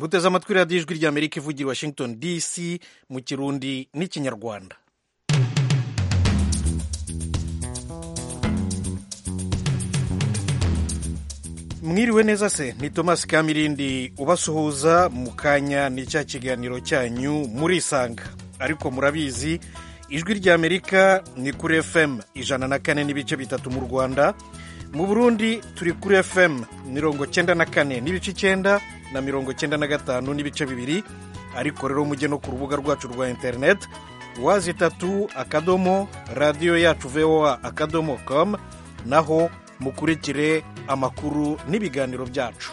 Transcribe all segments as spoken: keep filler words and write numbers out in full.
muteze amatwi radiyo ijwi ry'Amerika ivugira Washington D C mu kirundi n'ikinyarwanda. Mwiriwe neza se, ni Thomas Kamirindi ubasuhuza. Mu kanya ni cya kiganiro cyanyu murisanga, ariko murabizi ijwi ry'Amerika ni kuri F M ijana na kane n'ibice bitatu mu Rwanda. Mu Burundi turi kuri F M mirongo cyenda na kane n'ibice icyenda na mirongo cyenda na gatanu n'ibice bibiri, ariko rero mujye no ku rubuga rwacu rwa internet wazi itatu akadomo radiyo yacu voa akadomo com, naho mukurikire amakuru n'ibiganiro byacu.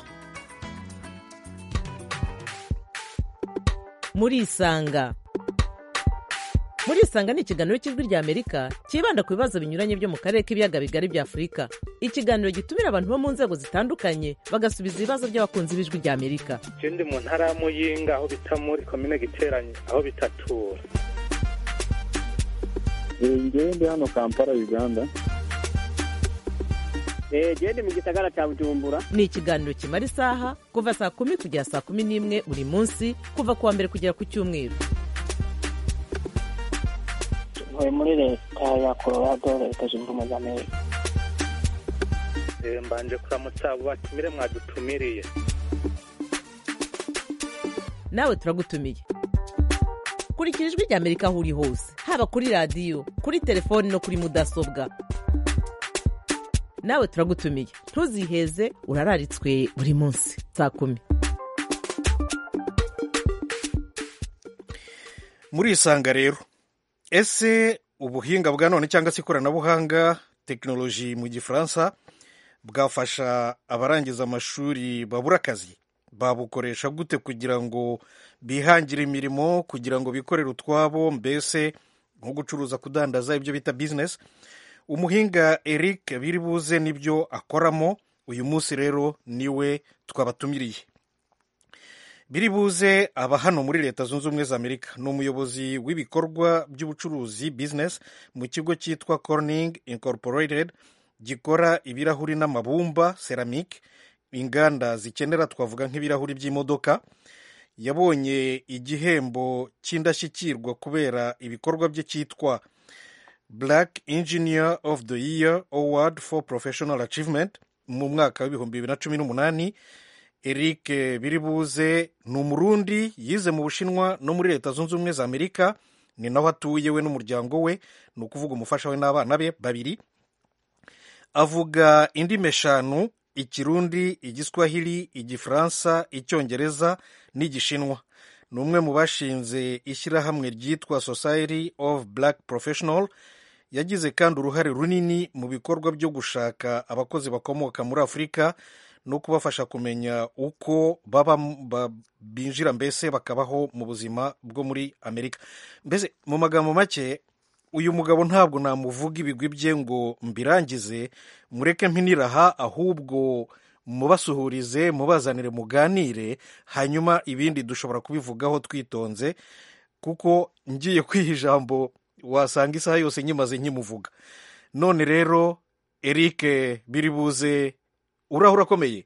Murisanga Murisanga ni ikiganiro cy'ijwi ry'Amerika kibanda ku bibazo binyuranye byo mu karere k'ibiyaga bigari bya Afurika. Ikiganiro gitumira abantu bo mu nzego zitandukanye bagasubiza ibibazo by'abakunzi b'ijwi ry'Amerika. Je ndi mu ntara ya Muyinga, aho bita muri komine Giteranyi, aho bitatura. Ngewe ndi hano Kampala, Uganda. Eh, je ndi mu gisagara cya Bujumbura. Ni ikiganiro kimara isaha kuva saa kumi kugera saa kumi n'imwe buri munsi, kuva kuwa mbere kugera ku cyumweru. Muri leta ya Colorado, leta zunze ubumwe za Amerika. Eh, mbanje kuramutsa abo batumire mwadutumiriye. Nawe turagutumiye. Kurikira ijwi ry'Amerika aho uri hose, haba kuri radiyo, kuri telefoni no kuri mudasobwa. Nawe turagutumiye, ntuziheze, urararitswe buri munsi saa kumi. Murisanga rero, ese ubuhinga bwa none cyangwa se ikoranabuhanga, tekinoloji mu gifaransa, bwafasha abarangiza amashuri babura akazi? Babukoresha gute kugira ngo bihangire imirimo, kugira ngo bikorere utwabo, mbese nko gucuruza, kudandaza, ibyo bita business? Umuhinga Eric Biribuze nibyo akoramo. Uyu munsi rero niwe twabatumiriye. Biribuze aba hano muri Leta Zunze Ubumwe za Amerika. Ni umuyobozi w'ibikorwa by'ubucuruzi business mu kigo cyitwa Corning Incorporated gikora ibirahuri n'amabumba ceramic, inganda zikenera twavuga nk'ibirahuri by'imodoka. Yabonye igihembo cy'indashyikirwa kubera ibikorwa bye cyitwa Black Engineer of the Year Award for Professional Achievement mu mwaka w'ibihumbi bibiri na cumi n'umunani. Eric Biribuze ni Umurundi, yize mu Bushinwa no muri Leta Zunze Ubumwe za Amerika. Ni naho atuye we n'umuryango we, ni ukuvuga umufasha we n'abana be babiri. Avuga indimi eshanu: Ikirundi, Igiswahili, Igifaransa, Icyongereza n'Igishinwa. Ni umwe mu bashinze ishyirahamwe ryitwa Society of Black Professional. Yagize kandi uruhare runini mu bikorwa byo gushaka abakozi bakomoka muri Afurika no kubafasha kumenya uko baba binjira, mbese bakabaho mu buzima bwo muri Amerika. Mbese mu magambo make, uyu mugabo ntabwo namuvuga ibigwi bye ngo mbirangize, mureke mpiniraha, ahubwo mubasuhurize, mubazanire, muganire, hanyuma ibindi dushobora kubivugaho twitonze, kuko ngiye kwiha ijambo wasanga isaha yose nyimaze nkimuvuga. None rero Eric Biribuze, uraho urakomeye?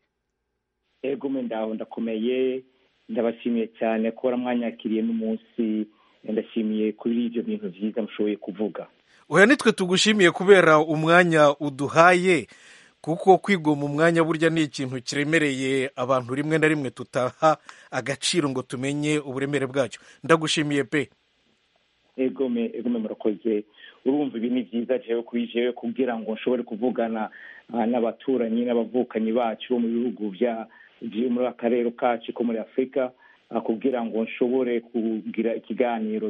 Ego me ndaho ndakomeye, ndabashimiye cyane ko mwanyakiriye n'umunsi, ndashimiye kuri ibyo bintu byiza mushoboye kuvuga. Oya, nitwe tugushimiye kubera umwanya uduhaye, kuko kwigoma umwanya burya ni ikintu kiremereye abantu rimwe na rimwe tutaha agaciro ngo tumenye uburemere bwacyo. Ndagushimiye pe. Ego me ego me murakoze. Urumva ibi ni byiza jewe kuri jewe kugira ngo nshobore kuvugana n'abaturanyi n'abavukanyi bacu bo mu bihugu bya muri akarere kacu ko muri Afurika, kugira ngo nshobore kugira ikiganiro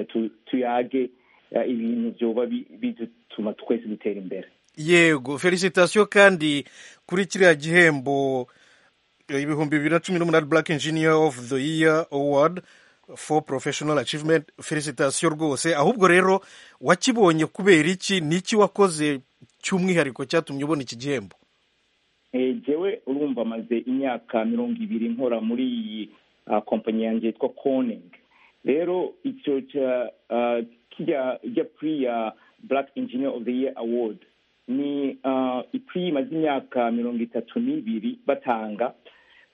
tuyage ibintu byoba bidutuma twese dutera imbere. Yego, felicitation kandi kuri kiriya gihembo ibihumbi bibiri na cumi n'umunani Black Engineer of the Year Award for Professional Achievement. Felicitation rwose. Ahubwo rero wakibonye kubera iki? Niki wakoze cy'umwihariko cyatumye ubona iki gihembo? Eh, jewe urumva maze imyaka mirongo ibiri nkora muri iyi uh, company yanjye yitwa Corning. Rero icyo cya uh, kijya ijya pri ya Black Engineer of the Year Award ni uh, ipri maze imyaka mirongo itatu n'ibiri batanga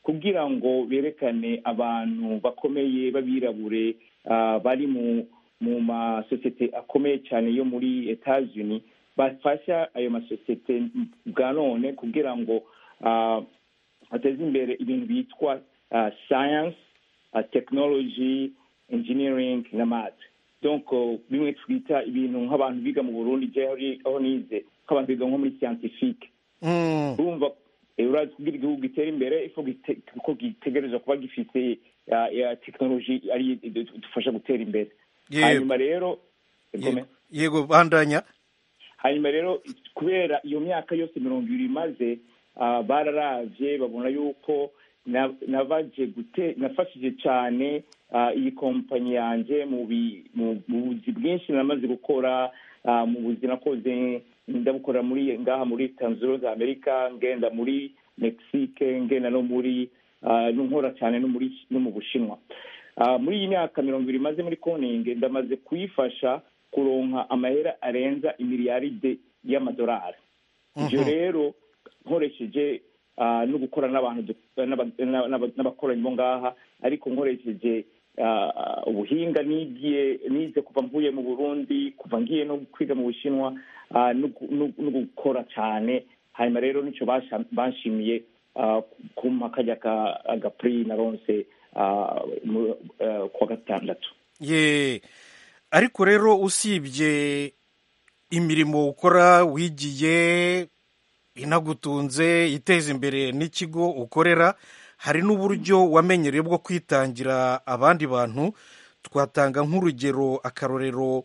kugira ngo berekane abantu bakomeye b'abirabure uh, bari mu mu masosiyete akomeye cyane yo muri Etats-Unis bafasha ayo masosiyete bwa none kugira ngo uh, ateze imbere ibintu bitwa uh, science, uh, technology, engineering na math. Donc uh, bimwe twita ibintu nk'abantu biga mu Burundi je aho nize nk'abantu biga nko muri scientifique. Mm. Urumva urazi kugira igihugu gitera imbere ifo ko gitegerezwa kuba gifite ya, ya technology ari dufasha gutera imbere. Hanyuma rero yego bandanya. Hanyuma rero kubera iyo myaka yose mirongo ibiri imaze uh, bararavye babona yuko navaje gute nafashije cyane uh, iyi kompanyi yanje mu buzi bwinshi namaze gukora uh, mu buzi nakoze ndabukora muri ngaha muri Tanzania za Amerika, ngenda muri Mexique, ngenda no muri uh, nkora cyane no muri no mu Bushinwa. Uh, muri iyi myaka mirongo ibiri maze muri Koninge ndamaze kuyifasha kuronka amahera arenza imiliyaride y'amadolari. Ibyo uh-huh. rero nkoresheje uh, no gukora n'abantu n'abakoranyi bo ngaha, ariko nkoresheje uh, ubuhinga nigiye nize kuva mvuye mu Burundi, kuva ngiye no kwiga mu Bushinwa, uh, no gukora cyane. Hanyuma rero nico banshimiye uh, kumpa kajya ka agapri na ronse uh, uh, kwa gatandatu. Ye ariko rero usibye imirimo ukora wigiye inagutunze iteza imbere n'ikigo ukorera, hari n'uburyo wamenyereye bwo kwitangira abandi bantu. Twatanga nk'urugero akarorero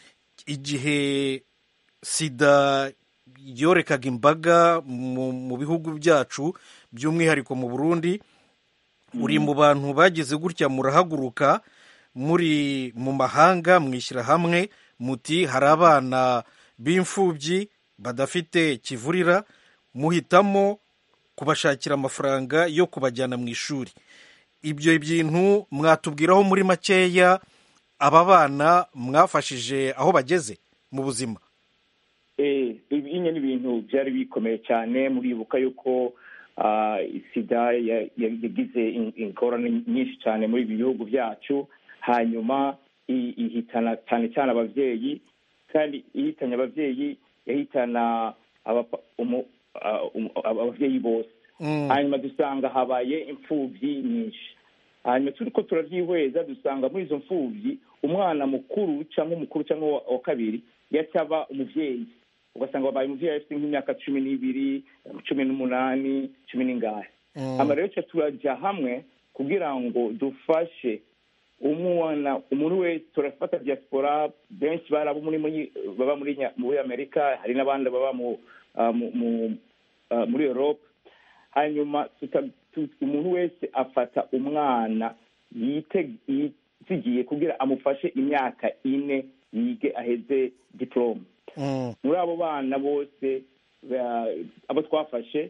igihe sida yorekaga imbaga mu, mu bihugu byacu by'umwihariko mu Burundi, mm. uri mu bantu bagize gutya murahaguruka muri mu mahanga mwishyira hamwe muti hari abana b'imfubyi badafite kivurira, muhitamo kubashakira amafaranga yo kubajyana mu ishuri. Ibyo bintu mwatubwiraho muri makeya aba bana mwafashije aho bageze mu buzima? Eh, ibinye n'ibintu byari bikomeye cyane. Muribuka yuko uh, sida yagize ingorane nyinshi cyane muri ibi bihugu byacu, hanyuma ihitana cyane cyane abavyeyi, kandi ihitanya abavyeyi yahitana abavyeyi bose. Mm. Hanyuma dusanga habaye imfuvyi nyinshi. Hanyuma turiko turavyihweza dusanga muri izo mfuvyi umwana mukuru cyangwa umukuru cyangwa wa kabiri yataba umuvyeyi, ugasanga babaye umuvyeyi afite nk'imyaka cumi n'ibiri, cumi n'umunani, cumi n'ingahe. Mm. Hama rero cyo turajya hamwe kugira ngo dufashe umwana umuntu wese. Turafata diaspora benshi barabo muri baba muri muri Amerika, hari n'abandi baba mu mu muri Europe. Hanyuma umuntu wese afata umwana yitegiye kugira amufashe imyaka ine yige aheze diplome. Mm. Muri abo bana bose abo twafashe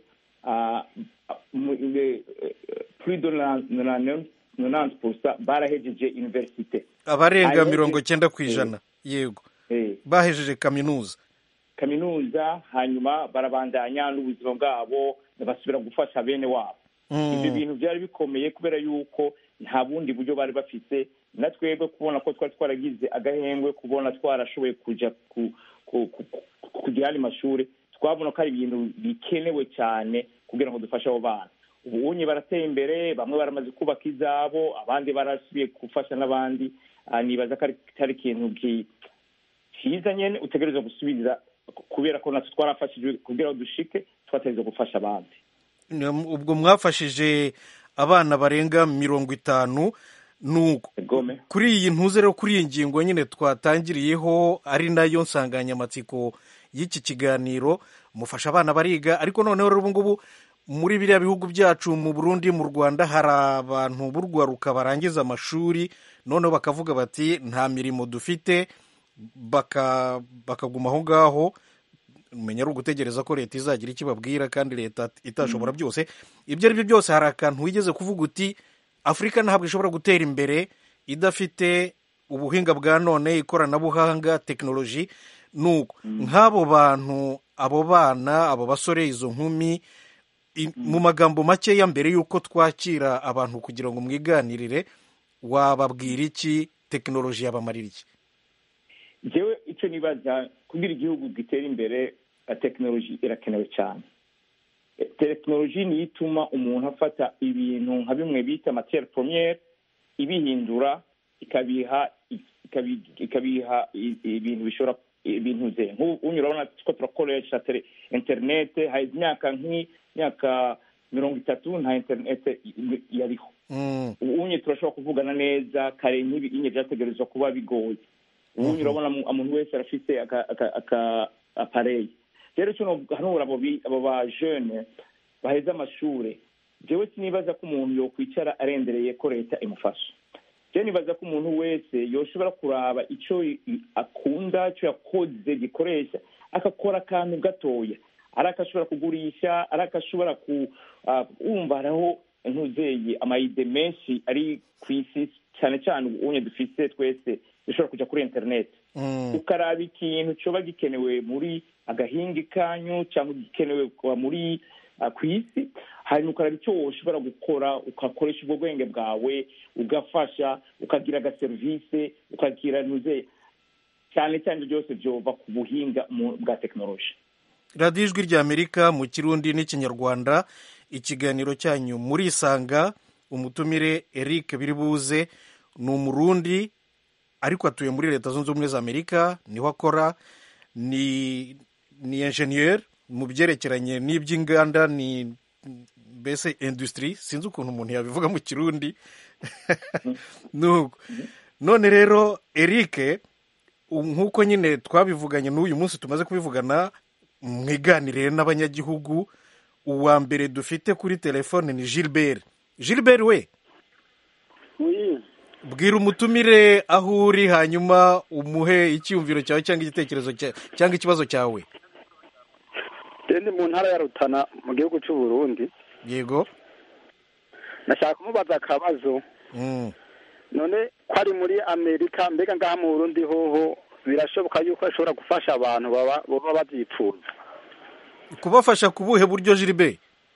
plus de nonante pourcent barahejeje universite, abarenga mirongo cyenda ku ijana. Yego, bahejeje kaminuza kaminuza hanyuma barabandanya n'ubuzima bwabo basubira gufasha bene wabo. Mm. Ibyo bintu byari bikomeye kubera yuko nta bundi buryo bari bafite. Natwebwe kubona ko twari twaragize agahengwe kubona twarashoboye kuja ku kugira ari mashuri, twabona ko ari ibintu bikenewe cyane kugira ngo dufashe abo bana. Ubunye barateye imbere, bamwe baramaze kubaka izabo, abandi barasubiye gufasha n'abandi. Nibaza ko ari ikintu cyiza nyene utegereza gusubiza, kubera ko natwe twarafashije kugira ngo dushike twategereza gufasha abandi. Ubwo mwafashije abana barenga mirongo itanu. Nuko kuri iyi ntuze rero kuri iyi ngingo nyine twatangiriyeho ari nayo nsanganyamatsiko y'iki kiganiro, mufasha abana bariga. Ariko noneho rero ubu ngubu muri biriya bihugu byacu mu Burundi, mu Rwanda, hari abantu b'urwaruka barangiza amashuri noneho bakavuga bati nta mirimo dufite, baka bakaguma aho ngaho. Umenya ari ugutegereza ko leta izagira ikibabwira, kandi leta itashobora byose. Ibyo ari byo byose hari akantu wigeze kuvuga uti Afurika ntabwo ishobora gutera imbere idafite ubuhinga bwa none, ikoranabuhanga, tekinoloji. Nuko mm. nk'abo bantu, abo bana, abo basore, izo nkumi mu magambo makeya mbere y'uko twakira abantu kugira ngo mwiganirire, wababwira iki? Tekinoloji yabamarira iki? njyewe icyo nibaza, kugira igihugu gitera imbere tekinoloji irakenewe cyane. tekinoloji niyo ituma umuntu afata ibintu nka bimwe bita matière première ibihindura ikabiha ikabiha ibintu bishobora ibintu ze nk'ubu urabona ko turakoresha interinete, hari imyaka nk'imyaka mirongo itatu nta interinete yariho. ubu turashobora kuvugana neza, kare nk'ibi byategerezwa kuba bigoye. ubu urabona umuntu wese arafite aka apareyi. rero kino hano abo ba jeune baheze amashuri, jewe sinibaza ko umuntu yokwicara arendereye ko leta imufasha. je nibaza ko umuntu wese yoshobora kuraba icyo akunda, icyo yakoze gikoresha, akakora akantu gatoya, ari akashobora kugurisha, ari akashobora kumva araho ntuzeye amayide menshi ari ku isi, cyane cyane ubunye dufise twese dushobora kujya kuri interineti ukaraba ikintu cyoba gikenewe muri agahingi kanyu cyangwa gikenewe kuba muri ku isi, hanyuma ukaraba icyo ushobora gukora, ugakoresha ubwo bwenge bwawe, ugafasha, ukagira agaserivisi, ukagira ntuzeye, cyane cyane byose byova ku buhinga bwa tekinoloji. radiyo ijwi ry'Amerika mu Kirundi n'Ikinyarwanda, ikiganiro cyanyu murisanga. Umutumire Eric Biribuze ni Umurundi ariko atuye muri Leta Zunze Ubumwe za Amerika, niho akora, ni ni engineer mu byerekeranye n'iby'inganda, ni mbese industry, sinzi ukuntu umuntu yabivuga mu Kirundi. none rero Eric, nk'uko nyine twabivuganye n'uyu munsi tumaze kubivugana, mwiganire n'abanyagihugu. uwa mbere dufite kuri telefone ni Gilbert. Gilbert we, bwira umutumire aho uri, hanyuma umuhe icyumviro cyawe cyangwa igitekerezo cyangwa ikibazo cyawe. ndi mu ntara ya Rutana mu gihugu cy'u Burundi. Yego, nashaka kumubaza akabazo. none ko ari muri Amerika, mbega ngaha mu Burundi hoho birashoboka yuko ashobora gufasha abantu baba baba babyipfuza? kubafasha kubuhe buryo Gilbert?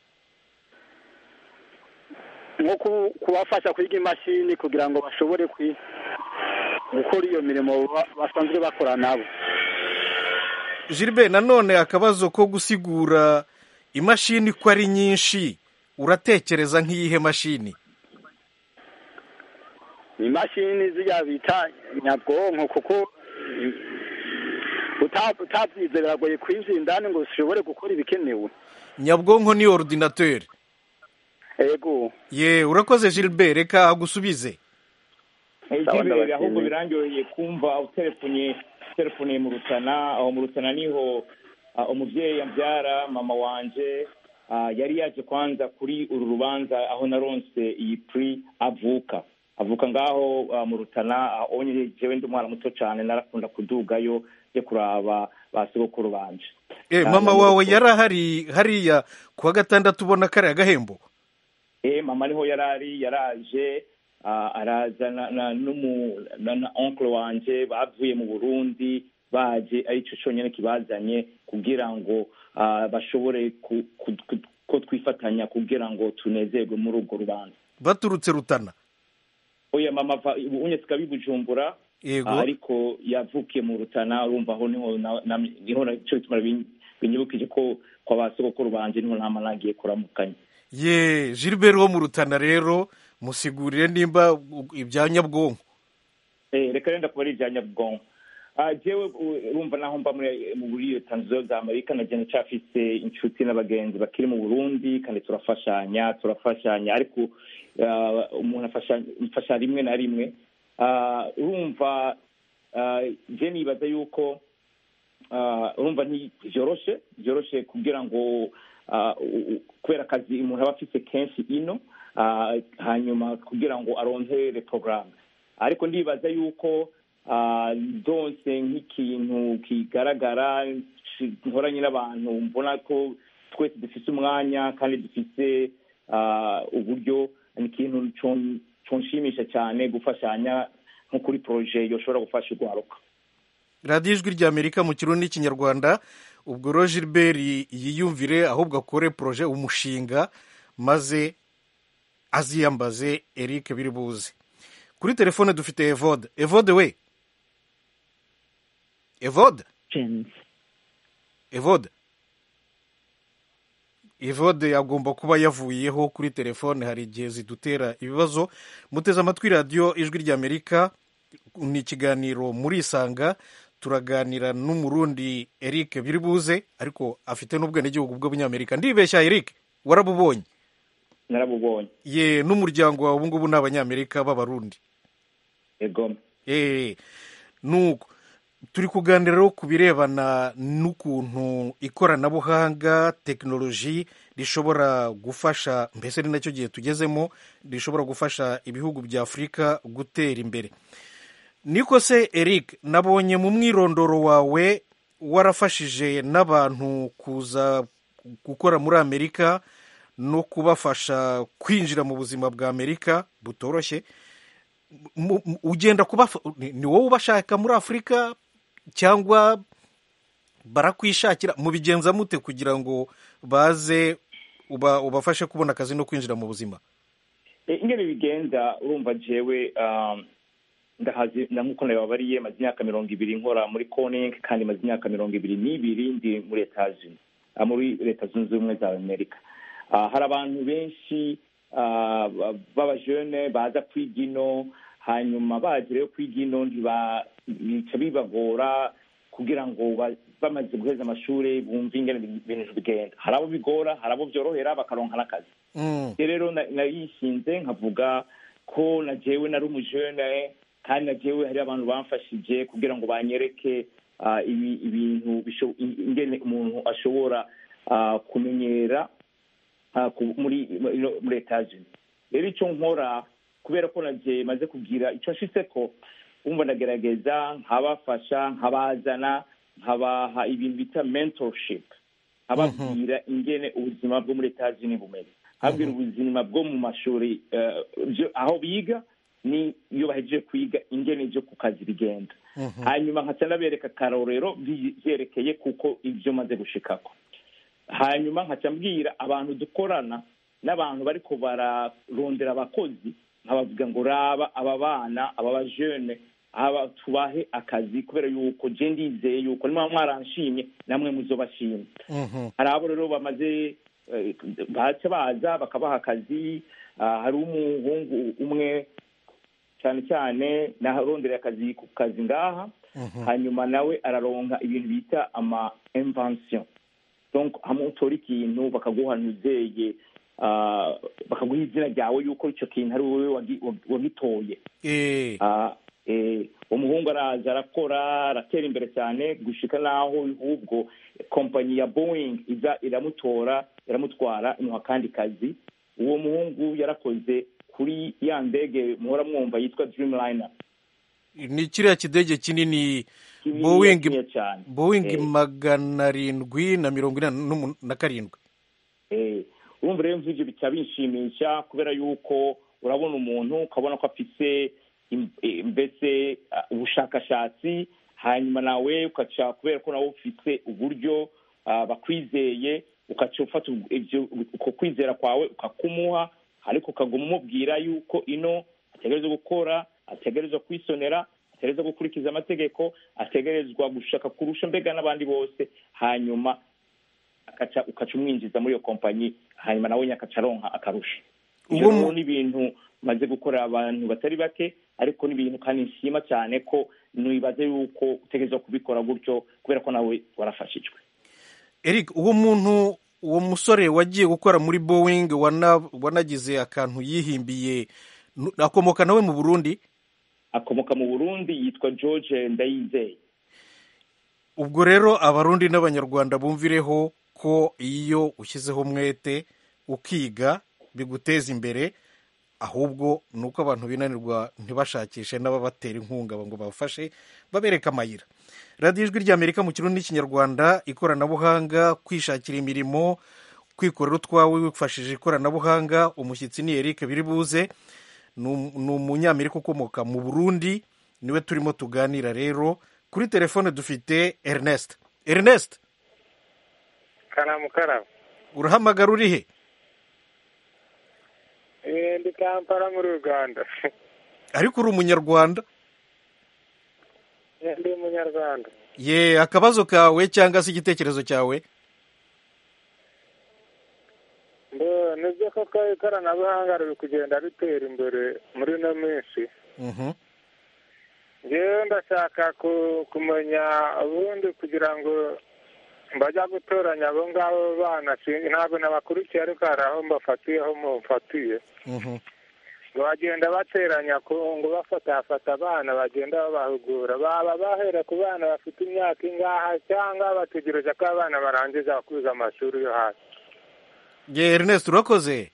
nko kubafasha kwiga imashini kugira ngo bashobore gukora iyo mirimo basanzwe bakora nabo. Gilbert, nanone akabazo ko gusigura imashini ko ari nyinshi, uratekereza nk'iyihe mashini? imashini zijya bita nyabwonko, kuko utabyize biragoye kwinjira indani ngo ushobore gukora ibikenewe. Nyabwonko ni ordinateur. Ego. Ye, urakoze Gilbert, reka agusubize. Gilbert, ahubwo birangyoye kumva utelefone telefone mu Rutana. aho mu Rutana niho umubyeyi ambyara mama wanje yari yaje kwanza kuri uru rubanza aho naronse iyi prix avuka avuka ngaho mu Rutana. onye jewe ndi umwana muto cyane, narakunda kudugayo je kuraba basogokuru banje. Eh, mama wawe yarahari hariya kuwa gatandatu ubona kare agahembo? Eh, mama niho yarari, yaraje arazana n'umu na oncle wanje bavuye mu Burundi, baje arico cyonyine kibazanye kugira ngo bashobore ko twifatanya kugira ngo tunezerwe muri urwo rubanza. Baturutse Rutana? Oya, mama unye tukabi Bujumbura, ariko yavukiye mu Rutana. urumva aho niho niho cyo tumara binyibukije ko kwa basogokuru banje niho ntama nagiye kuramukanya. Ye, Gilbert wo mu Rutana rero musigurire nimba ibya nyabwonko. Eh, reka renda kuba ari ibya nyabwonko. Ah, jewe urumva naho mba muri muri Leta Zunze Ubumwe za Amerika, nagiye ncafise inshuti n'abagenzi bakiri mu Burundi, kandi turafashanya turafashanya ariko umuntu afasha rimwe na rimwe. urumva je nibaza yuko urumva ni byoroshe byoroshe kugira ngo kubera akazi umuntu aba afite kenshi ino, hanyuma kugira ngo arontere porogaramu. ariko ndibaza yuko donse nk'ikintu kigaragara nkoranye n'abantu, mbona ko twese dufise umwanya kandi dufise uburyo, ni ikintu cyonshimisha cyane gufashanya nko kuri projet yoshobora gufasha urwaruka. radiyo ijwi ry'Amerika mu Kirundi n'Ikinyarwanda. ubwo rero Gilbert yiyumvire ahubwo akore proje umushinga maze aziyambaze Eric Biribuze. Kuri telefone dufite Evode. Evode we Evode Evode Evode yagomba kuba yavuyeho kuri telefone, hari igihe zidutera ibibazo. Muteze amatwi radiyo ijwi ry'Amerika, ni ikiganiro muri Isanga, turaganira n'umurundi Eric Biribuze ariko afite n'ubwenegihugu bw'Abanyamerika. Ndibeshya Eric, warabubonye? Narabubonye. Ye, n'umuryango wawe ubu ngubu ni Abanyamerika b'Abarundi? Ego. Eh, nuko turi kuganira ku birebana n'ukuntu ikoranabuhanga tekinoloji rishobora gufasha, mbese ni nacyo gihe tugezemo, rishobora gufasha ibihugu bya Afurika gutera imbere. Niko se Eric, nabonye mu mwirondoro wawe warafashije n'abantu kuza gukora muri Amerika no kubafasha kwinjira mu buzima bwa Amerika butoroshye. Ugenda kuba ni wowe ubashaka muri Afurika cyangwa barakwishakira? Mubigenza mute kugira ngo baze uba ubafashe kubona akazi no kwinjira mu buzima? Ingene bigenza, urumva jewe ndahazi nkuko nababariye maze imyaka mirongo ibiri nkora muri Corning, kandi maze imyaka mirongo ibiri n'ibiri ndi muri Etazi muri Leta Zunze Ubumwe za Amerika. Hari abantu benshi b'abajene baza kwiga ino, hanyuma bagireyo kwiga ino bica bibagora kugira ngo bamaze guheza amashuri bumve ingene ibintu bigenda. Hari abo bigora, hari abo byorohera bakaronka n'akazi. Rero nayishinze nkavuga ko na jewe nari umujene, kandi na jewe hari abantu bamfashije kugira ngo banyereke ibintu ingene umuntu ashobora kumenyera muri muri etaje. Rero icyo nkora, kubera ko naje maze kugira icyo nshitse ko, umva ndagerageza nkabafasha, nkabazana, nkabaha ibintu bita mentorship, ababwira ingene ubuzima bwo muri etaje ni bumeze, abwira ubuzima bwo mu mashuri aho biga ni iyo bahejeje kwiga ingene ibyo ku kazi bigenda. Hanyuma nkaca nabereka akarorero byerekeye kuko ibyo maze gushikako. Hanyuma nkaca mbwira abantu dukorana n'abantu bariko bararondera abakozi, nkabavuga ngo raba aba bana, aba bajene, aba tubahe akazi, kubera yuko je ndizeye yuko nimwe mwaranshimye namwe muzobashimye. Hari abo rero bamaze baca baza bakabaha akazi. Hari umuhungu umwe cyane cyane naronderera akazi ku kazi ngaha, hanyuma nawe araronka ibintu bita ama invention. Donc hamutora ikintu bakaguhanuzeye, bakaguha izina ryawe yuko icyo kintu ari wowe wagitoye. Umuhungu araza arakora, aratera imbere cyane gushika naho ubwo kompanyi ya Boeing iza iramutora, iramutwara imuha kandi kazi. Uwo muhungu yarakoze kuri ya ndege muhora mwumva yitwa Dreamliner. Ni kiriya kidege kinini Boeing Boeing magana arindwi na mirongo ine na karindwi. Eh, urumva rero mvije bica binshimisha, kubera yuko urabona umuntu ukabona ko afise mbese ubushakashatsi, hanyuma nawe ukaca kubera ko nawe ufite uburyo bakwizeye, ukaca ufata uko kwizera kwawe ukakumuha, ariko ukaguma umubwira yuko ino ategerezwa gukora, ategerezwa kwisonera, ategerezwa gukurikiza amategeko, ategerezwa gushaka kurusha mbega n'abandi bose, hanyuma akaca ukaca umwinjiza muri iyo kompanyi, hanyuma nawe nyakaca aronka akarusha. Ibyo ni ibintu maze gukora abantu batari bake, ariko ni ibintu kandi nshima cyane ko nibaze yuko utegerezwa kubikora gutyo, kubera ko nawe warafashijwe. Eric, uwo muntu uwo musore wagiye gukora muri Boeing wanagize akantu yihimbiye, akomoka nawe mu Burundi? Akomoka mu Burundi, yitwa George Ndayizeye. Ubwo rero Abarundi n'Abanyarwanda bumvireho ko iyo ushyizeho umwete ukiga biguteza imbere, ahubwo nuko abantu binanirwa ntibashakishe n'ababatera inkunga ngo babafashe babereka amayira. Radiyo Ijwi ry'Amerika mu Kirundi n'Ikinyarwanda, ikoranabuhanga, kwishakira imirimo, kwikorera utwawe wifashishije ikoranabuhanga. Umushyitsi ni Eric Biribuze, ni umunyamerika ukomoka mu Burundi, niwe turimo tuganira. Rero kuri telefone dufite Ernest. Ernest, karamu karamu. urahamagara uri he? Eh, ndi Kampala muri Uganda. ariko uri umunyarwanda? Eh, ndi umunyarwanda. ye akabazo kawe cyangwa se igitekerezo cyawe? Mbo nibyo koko ikoranabuhanga riri kugenda ritera imbere muri ino minsi. Mhm. Njyewe ndashaka ku- kumenya ubundi kugira ngo mbajya gutoranya abo ngabo bana sinzi ntabwo nabakurikiye ariko hari aho mbafatiye aho mufatiye Mhm. ngo bagenda bateranya ku- ngo bafatafata abana bagenda babahugura baba bahera ku bana bafite imyaka ingaha cyangwa bategereje ko abana barangiza kwiga amashuri yo hasi. ye Ernest urakoze.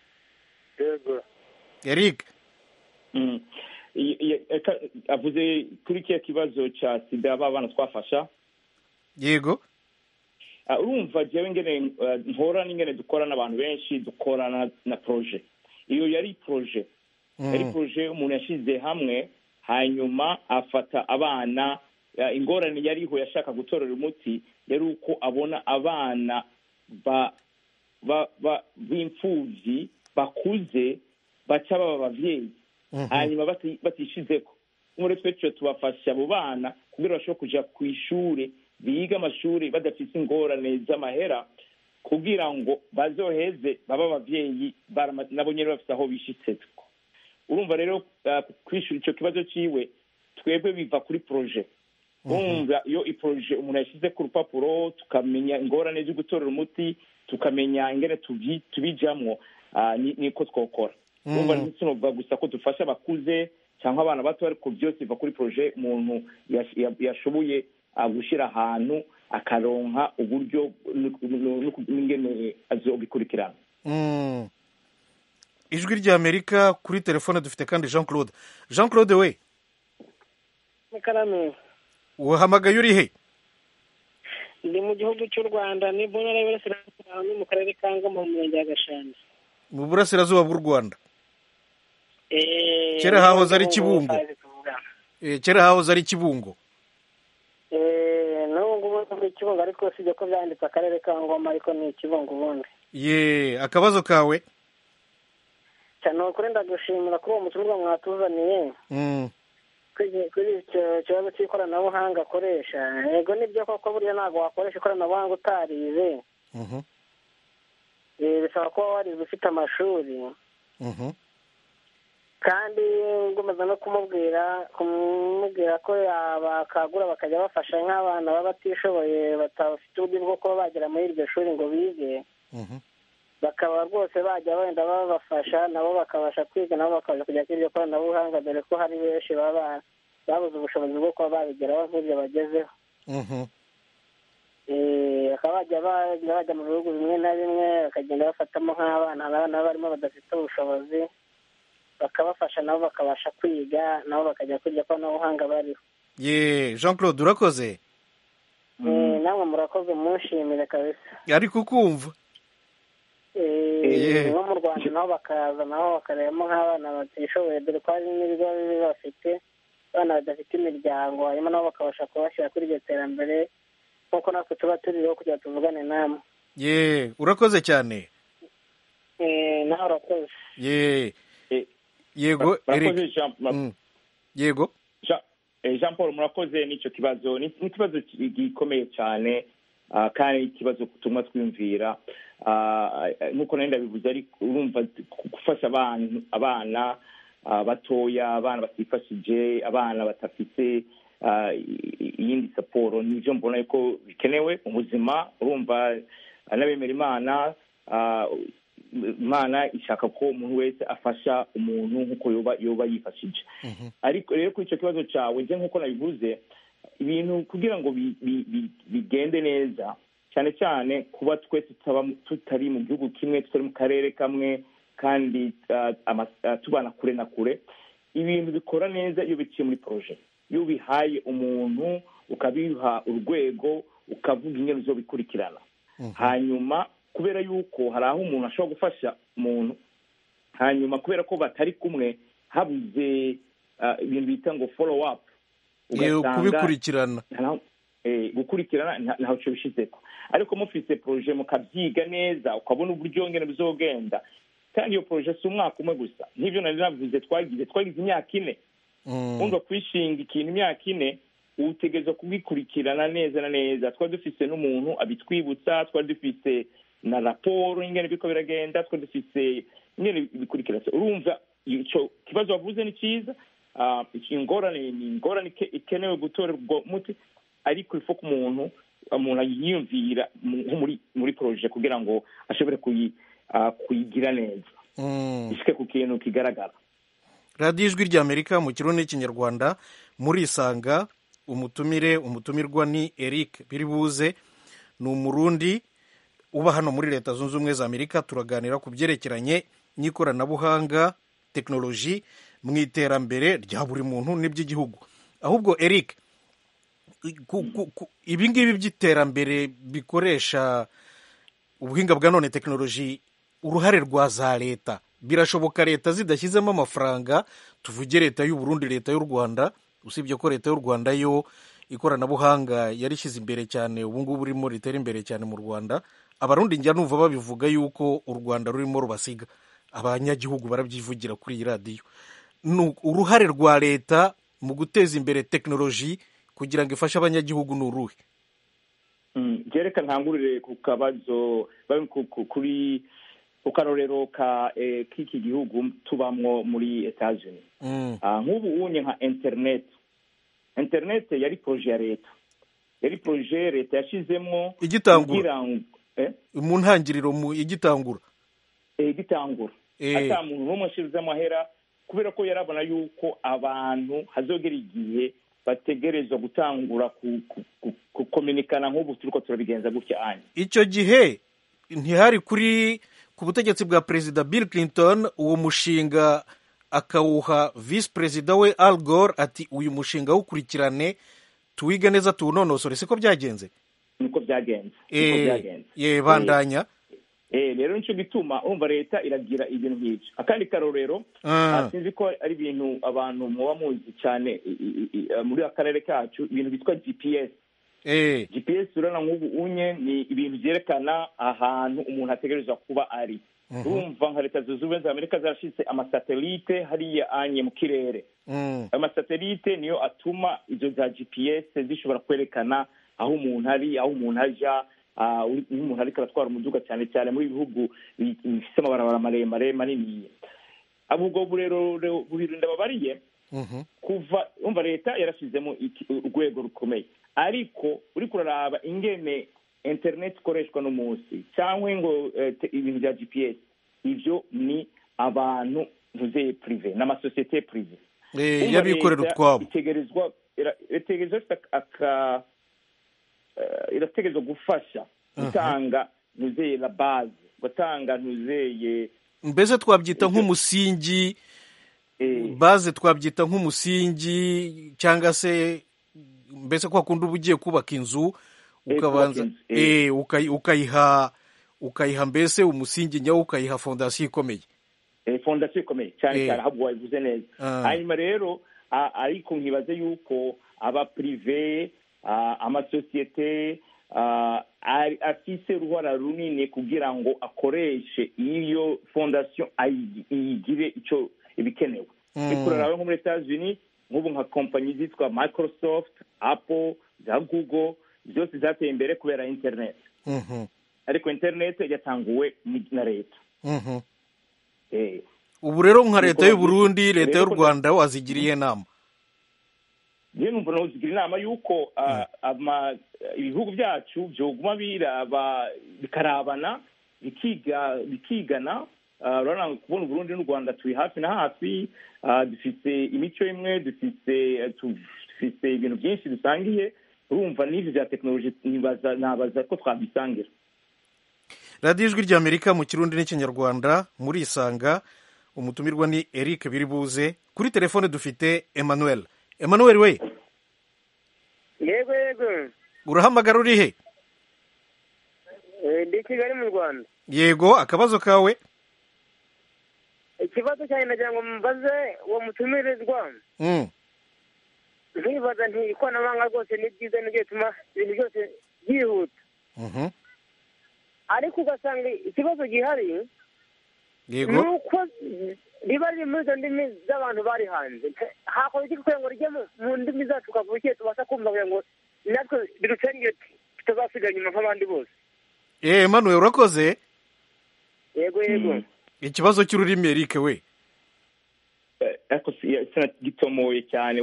Yego. Eric? Mm. I- i- eka- avuze kuri kiya kibazo cya sida ba bana twafasha. yego. Uh, urumva jewe ngene uh, mpora n'ingene dukora n'abantu benshi dukorana na projet. Iyo yari projet. Mm. Yari projet umuntu yashize hamwe hanyuma afata abana uh, ingorane yariho yashaka gutorera umuti yari uko abona abana ba ba ba b'imfuvyi bakuze baca baba abavyeyi. Mhm. hanyuma bati- batishizeko umure twece tubafasha abo bana kugira bashobore kuja ku ishure biga amashuri badafite ingorane z'amahera kugira ngo bazoheze baba abavyeyi barama- nabo nyene bafite aho bishitseko. urumva rero uh, kwishura ico kibazo ciwe twebwe biva kuri projet. urumva iyo iproje umuntu yashyize ku rupapuro tukamenya ingorane zo gutorera umuti tukamenya ingene tubi- tubijamwo uh, ni- niko twokora. urumva ntitunovuga gusa ko dufasha abakuze cyangwa abana bato ariko byose biva kuri projet umuntu yash- ya- yashoboye uh, gushyira ahantu akaronka uburyo nu- nu- nu- n'ingene azobikurikirana. Mm. ijwi ry'Amerika kuri telefone dufite kandi Jean Claude. Jean Claude we Mukarame, uhamagaye uri he? ndi mu gihugu cy'u Rwanda ni mu ntara y'Iburasirazuba ni mu karere ka Ngoma mu murenge wa Gashanda. mu burasirazuba bw'u Rwanda. Eh, Kera hahoze ari Kibungo. Fazi tuvugana. Eh, kera hahoze ari Kibungo. Eh, n'ubu ngubu muri Kibungo ariko sibyo ko byanditse akarere ka Ngoma ariko ni Kibungo ubundi. ye akabazo kawe? Cyane ukuri ndagushimira kuri uwo mutumwa mwatuzaniye. Mm. Kuri kuri icyo kibazo cy'ikoranabuhanga akoresha. Yego nibyo koko burya ntabwo wakoresha ikoranabuhanga utarize. Mhm. Eh, bisaba kuba warize ufite amashuri. Mhm. kandi ngomeza no kumubwira kumubwira ko bakagura bakajya bafasha nk'abana baba batishoboye batafite uburyo bwo kuba bagera muri iryo shuri ngo bige. Mhm. bakaba rwose bajya wenda babafasha nabo bakabasha kwiga nabo bakabasha kujya kuri iryo koranabuhanga dore ko hari benshi baba babuze ubushobozi bwo kuba babigeraho nk'ibyo bagezeho. Mhm. Eh, bakaba bajya bajya bajya mu bihugu bimwe na bimwe bakagenda bafatamo nk'abana abana barimo badafite ubushobozi bakabafasha nabo bakabasha kwiga nabo bakajya kuri iryo koranabuhanga bariho. ye Jean Claude urakoze. Eh, namwe murakoze munshimire kabisa. ariko kumva Eh, nko mu Rwanda nabo bakaza nabo bakarebamo nk'abana batishoboye dore ko hari n'ibigo bibi bafite abana badafite imiryango hanyuma nabo bakabasha kubashyira kuri iryo terambere nk'uko natwe tuba turiho kugira tuvugane namwe. ye urakoze cyane. Eh, nawe urakoze. ye Eh, yego Eric. murakoze Jean- Mm. yego Jean- eh, Jean Paul murakoze n'icyo kibazo ni ni ikibazo ki- gikomeye cyane ah, kandi ikibazo tumwa twiyumvira ah, eh, nk'uko nari ndabivuze ariko urumva gufasha abantu abana ah, batoya abana batifashije abana batafite ah, i- iyindi saporo nibyo mbona yuko bikenewe mu buzima urumva ah, n'abemera Imana ah, Imana ishaka ko umuntu wese afasha umuntu nk'uko yoba yoba yifashije. Ariko rero kuri icyo kibazo cyawe nje nk'uko nabivuze ibintu kugira ngo bi- bi- bi- bigende neza cyane cyane kuba twese tutaba tutari mu gihugu kimwe tutari mu karere kamwe kandi ah, ama- ah, tubana kure na kure ibintu bikora neza iyo biciye muri projet iyo bihaye umuntu ukabiha urwego ukavuga ingene uzobikurikirana hanyuma kubera yuko hari aho umuntu ashobora gufasha umuntu hanyuma kubera ko batari kumwe habuze ah, ibintu bita ngo follow up ye kubikurikirana. gukurikirana ntaho cyo bishizeko, ariko mufise projet mukabyiga neza ukabona uburyo ngene bizogenda, kandi iyo projet si umwaka umwe gusa. Nk'ibyo nari navuze twagize twagize imyaka ine. Umva kwishinga ikintu imyaka ine utegerezwa kugikurikirana neza na neza. Twari dufise n'umuntu abitwibutsa, twari dufise na raporo ingene biko biragenda, twari dufise ingene bikurikirana. Urumva ico kibazo wavuze ni cyiza, ingorane ni ingorane ikenewe gutorerwa umuti, ariko ifo ku muntu umuntu yiyumvira muri muri projet kugira ngo ashobore kuyigira neza, ishike ku kintu kigaragara. radiyo ijwi ry'Amerika mu kirundi n'ikinyarwanda, muri isanga umutumire umutumirwa ni Eric Biribuze, ni umurundi uba hano muri Leta Zunze Ubumwe za Amerika. Turaganira ku byerekeranye n'ikoranabuhanga, tekinoloji mu iterambere rya buri muntu n'iby'igihugu. Ahubwo Eric, ibi ngibi by'iterambere bikoresha ubuhinga bwa none, tekinoloji, uruhare rwa za leta, birashoboka leta zidashyizemo amafaranga? Tuvuge leta y'u Burundi, leta y'u Rwanda, usibye ko leta y'u Rwanda yo ikoranabuhanga yarishyize imbere cyane, ubu ngubu urimo ritera imbere cyane mu Rwanda. Abarundi njya numva babivuga yuko u Rwanda rurimo rubasiga, abanyagihugu barabyivugira kuri iyi radiyo. Uruhare rwa leta mu guteza imbere tekinoloji kugira ngo ifashe abanyagihugu ni uruhe? Jereka ntangurire ku kabazo kuri ku karorero ka k'iki gihugu tubamwo muri Etats-Unis. Nk'ubu unye nka internet internet yari projet ya leta, yari projet leta yashizemwo igitangura mu ntangiriro mu igitangura igitangura ata muntu n'umwe ashize amahera, kubera ko yarabona yuko abantu hazogera igihe bategerezwa gutangura kukominikana nk'ubu turiko turabigenza gutya anye. Icyo gihe ntihari kuri ku butegetsi bwa Perezida Bill Clinton uwo mushinga akawuha Vice Perezida we Al Gore, ati uyu mushinga wukurikirane tuwiga neza tuwunonosore. Siko byagenze? Niko byagenze. Niko byagenze. Ye bandanya. Eh rero nico gituma umva leta iragira ibintu nk'ibyo. Akandi karorero, sinzi ko ari ibintu abantu muba muzi cyane muri akarere kacu, ibintu bitwa G P S. Eh G P S urana nk'ubu unye ni ibintu byerekana ahantu umuntu ategerezwa kuba ari. Urumva nka Leta Zunze Ubumwe za Amerika zarashyize amasatelite hariya anye mu kirere. Amasatelite niyo atuma izo za G P S zishobora kwerekana aho umuntu ari, aho umuntu aja, umuntu ariko aratwara umuduga cyane cyane muri bihugu bifite amabarabara maremare manini. Abubwo burero bubirinda babariye kuva umva leta yarashizemo urwego rukomeye, ariko uri kuraraba ingene internet ikoreshwa no munsi cyangwa ngo ibintu bya G P S, ivyo ni abantu vuze privé n'amasosiyete privé yabikorera utwabo. Itegerezwa itegerezwa aka irategerezwa gufasha gutanga ntuzeye la base, gutanga ntuzeye, mbese twabyita nk'umusingi, base twabyita nk'umusingi, cyangwa se mbese kwa kundi uba ugiye kubaka inzu ukabanza eh ukayiha ukayiha mbese umusingi nyawo, ukayiha fondasiyo ikomeye. Eh fondasiyo ikomeye cyane cyane ahubwo wabivuze neza. Hanyuma rero ariko nkibaze yuko aba privé amasosiyete afise uruhara runini kugira ngo akoreshe iyo fondasiyo ayigire icyo ibikenewe. Bikurara nko muri Etats-Unis, nk'ubu nka kompanyi zitwa Microsoft, Apple, za Google, byose zateye imbere kubera internet. Ariko internet yatanguwe na leta. Eh ubu rero nka leta y'u Burundi, leta y'u Rwanda wazigiriye inama? Niyo numva no zigira inama yuko ibihugu byacu byoguma biraba bikarabana bikiga bikigana. Urabona kubona Burundi n'u Rwanda turi hafi na hafi, dufite imico imwe, dufite dufite ibintu byinshi dusangiye. Urumva n'ivyo bya technology nibaza nabaza ko twabisangira. radiyo ijwi ry'Amerika mu kirundi n'ikinyarwanda, muri isanga umutumirwa ni Eric Biribuze. Kuri telefone dufite Emmanuel. Emmanuel we? Yego yego. Urahamagara uri he? Eh ndi Kigali mu Rwanda. Yego, akabazo kawe? Ikibazo cyane nagira ngo mbaze uwo mutumirirwa. Mm. nibaza nti ikoranabuhanga rwose ni byiza nibyo bituma ibintu byose byihuta ariko ugasanga ikibazo gihari ni uko riba riri muri izo ndimi z'abantu bari hanze hakorwa iki kugira ngo rijye mu ndimi zacu kavukiye tubasha kumva kugira ngo natwe biducengere tutazasiga inyuma nk'abandi bose. eee Emmanuel urakoze. yego yego ikibazo cy'ururimi Eric we ariko gitomoye cyane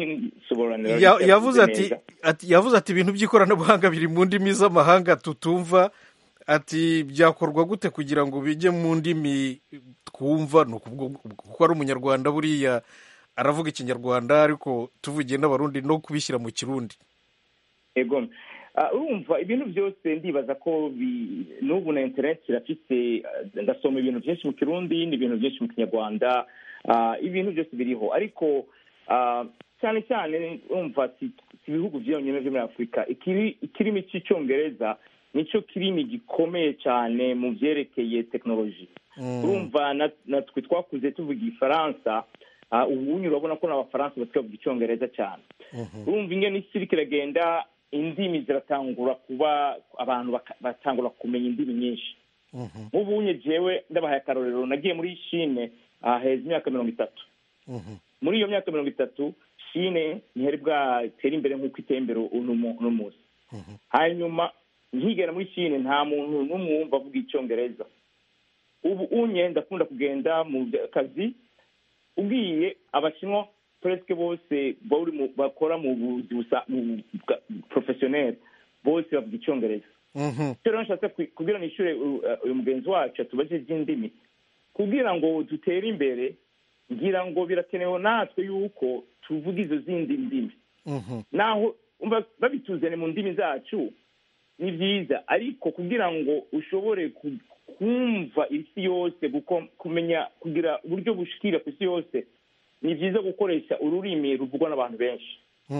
yavuze ati yavuze ati ibintu by'ikoranabuhanga biri mu ndimi z'amahanga tutumva, ati byakorwa gute kugira ngo bijye mu ndimi twumva? ni kuko ari umunyarwanda buriya aravuga ikinyarwanda ariko tuvugiye n'abarundi no kubishyira mu kirundi. yego urumva ibintu byose ndibaza ko n'ubu na interineti irafite, ndasoma ibintu byinshi mu kirundi n'ibintu byinshi mu kinyarwanda, ibintu byose biriho ariko cyane cyane urumva si ibihugu byonyine byo muri afurika. ikirimi cy'icyongereza nicyo kirimi gikomeye cyane mu byerekeye tekinoloji. urumva natwe twakuze tuvuga igifaransa, ubu urabona ko n'abafaransa basigaye bavuga icyongereza cyane. urumva ingene isi iriko iragenda, indimi ziratangura kuba, abantu batangura kumenya indimi nyinshi. nk'ubu jewe ndabahaye akarorero, nagiye muri Chine haheze imyaka mirongo itatu. muri iyo myaka mirongo itatu Chine ntihari bwatera imbere nk'uko iteye imbere uno munsi. hanyuma nkigera muri Chine nta muntu n'umwe wumva avuga icyongereza. ubu unye ndakunda kugenda mu kazi, ubwiye abashinwa presque bose bakora mu buzi professionnel bose bavuga icyongereza. rero nshatse kugira nishure uyu mugenzi wacu atubaje iby'indimi kugira ngo dutere imbere, ngira ngo birakenewe natwe yuko tuvuga izo zindi ndimi. naho babituzane mu ndimi zacu ni byiza, ariko kugira ngo ushobore kumva isi yose, kumenya kugira uburyo bushikira ku isi yose, ni byiza gukoresha ururimi ruvugwa n'abantu benshi.